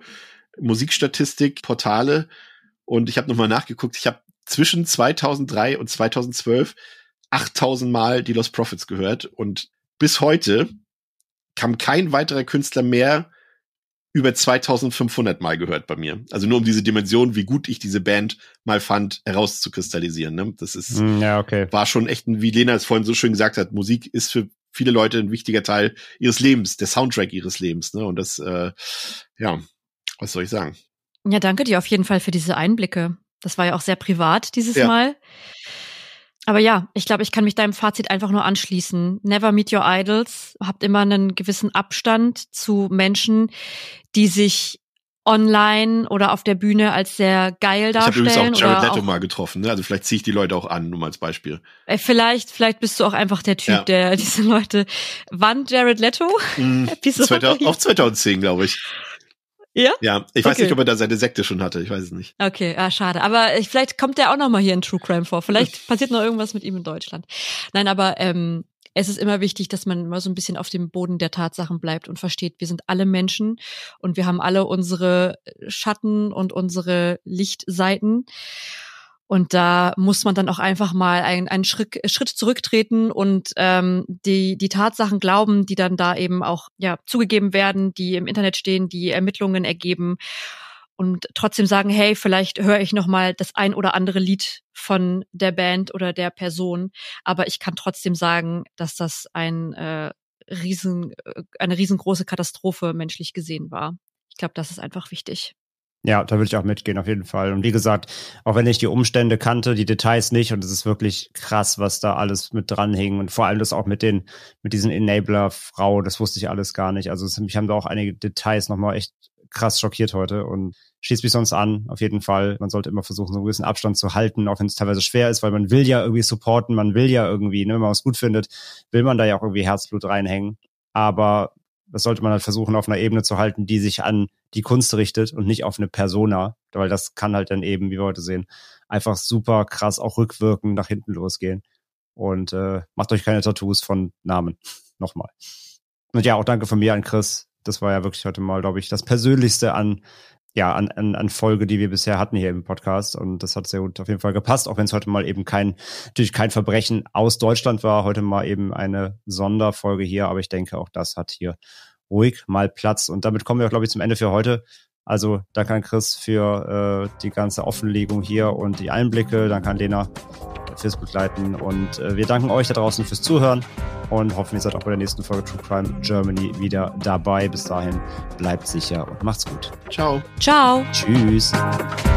Musikstatistik-Portale. Und ich habe nochmal nachgeguckt. Ich habe zwischen zweitausenddrei und zweitausendzwölf achttausend Mal die Lost Prophets gehört und bis heute kam kein weiterer Künstler mehr über zweitausendfünfhundert Mal gehört bei mir. Also nur um diese Dimension, wie gut ich diese Band mal fand, herauszukristallisieren. Ne? Das ist, ja, okay. War schon echt, ein, wie Lena es vorhin so schön gesagt hat, Musik ist für viele Leute ein wichtiger Teil ihres Lebens, der Soundtrack ihres Lebens. Ne? Und das, äh, ja, was soll ich sagen? Ja, danke dir auf jeden Fall für diese Einblicke. Das war ja auch sehr privat dieses ja. Mal. Aber ja, ich glaube, ich kann mich deinem Fazit einfach nur anschließen. Never meet your idols. Habt immer einen gewissen Abstand zu Menschen, die sich online oder auf der Bühne als sehr geil darstellen. Ich habe übrigens auch Jared Leto mal getroffen. Ne? Also vielleicht ziehe ich die Leute auch an, nur mal als Beispiel. Äh, vielleicht, vielleicht bist du auch einfach der Typ, ja. der diese Leute... Wann Jared Leto? Mm, zweitausend, auch zweitausendzehn, glaube ich. Ja? Ja, ich weiß okay. nicht, ob er da seine Sekte schon hatte, ich weiß es nicht. Okay, ah, schade. Aber ich, vielleicht kommt der auch noch mal hier in True Crime vor. Vielleicht passiert noch irgendwas mit ihm in Deutschland. Nein, aber ähm, es ist immer wichtig, dass man immer so ein bisschen auf dem Boden der Tatsachen bleibt und versteht, wir sind alle Menschen und wir haben alle unsere Schatten und unsere Lichtseiten. Und da muss man dann auch einfach mal einen, einen Schritt, Schritt zurücktreten und ähm, die die Tatsachen glauben, die dann da eben auch ja zugegeben werden, die im Internet stehen, die Ermittlungen ergeben und trotzdem sagen, hey, vielleicht höre ich noch mal das ein oder andere Lied von der Band oder der Person, aber ich kann trotzdem sagen, dass das ein äh, riesen eine riesengroße Katastrophe menschlich gesehen war. Ich glaube, das ist einfach wichtig. Ja, da würde ich auch mitgehen, auf jeden Fall. Und wie gesagt, auch wenn ich die Umstände kannte, die Details nicht, und es ist wirklich krass, was da alles mit dran hing. Und vor allem das auch mit den, mit diesen Enabler-Frau, das wusste ich alles gar nicht. Also es, mich haben da auch einige Details nochmal echt krass schockiert heute und schießt mich sonst an, auf jeden Fall. Man sollte immer versuchen, so einen gewissen Abstand zu halten, auch wenn es teilweise schwer ist, weil man will ja irgendwie supporten, man will ja irgendwie, ne, wenn man was gut findet, will man da ja auch irgendwie Herzblut reinhängen. Aber das sollte man halt versuchen, auf einer Ebene zu halten, die sich an die Kunst richtet und nicht auf eine Persona, weil das kann halt dann eben, wie wir heute sehen, einfach super krass auch rückwirkend nach hinten losgehen. Und äh, macht euch keine Tattoos von Namen. Nochmal. Und ja, auch danke von mir an Chris. Das war ja wirklich heute mal, glaube ich, das Persönlichste an ja an, an, an Folge, die wir bisher hatten hier im Podcast. Und das hat sehr gut auf jeden Fall gepasst, auch wenn es heute mal eben kein, natürlich kein Verbrechen aus Deutschland war. Heute mal eben eine Sonderfolge hier. Aber ich denke, auch das hat hier ruhig mal Platz. Und damit kommen wir auch, glaube ich, zum Ende für heute. Also danke an Chris für äh, die ganze Offenlegung hier und die Einblicke. Danke an Lena fürs Begleiten. Und äh, wir danken euch da draußen fürs Zuhören und hoffen, ihr seid auch bei der nächsten Folge True Crime Germany wieder dabei. Bis dahin, bleibt sicher und macht's gut. Ciao. Ciao. Tschüss.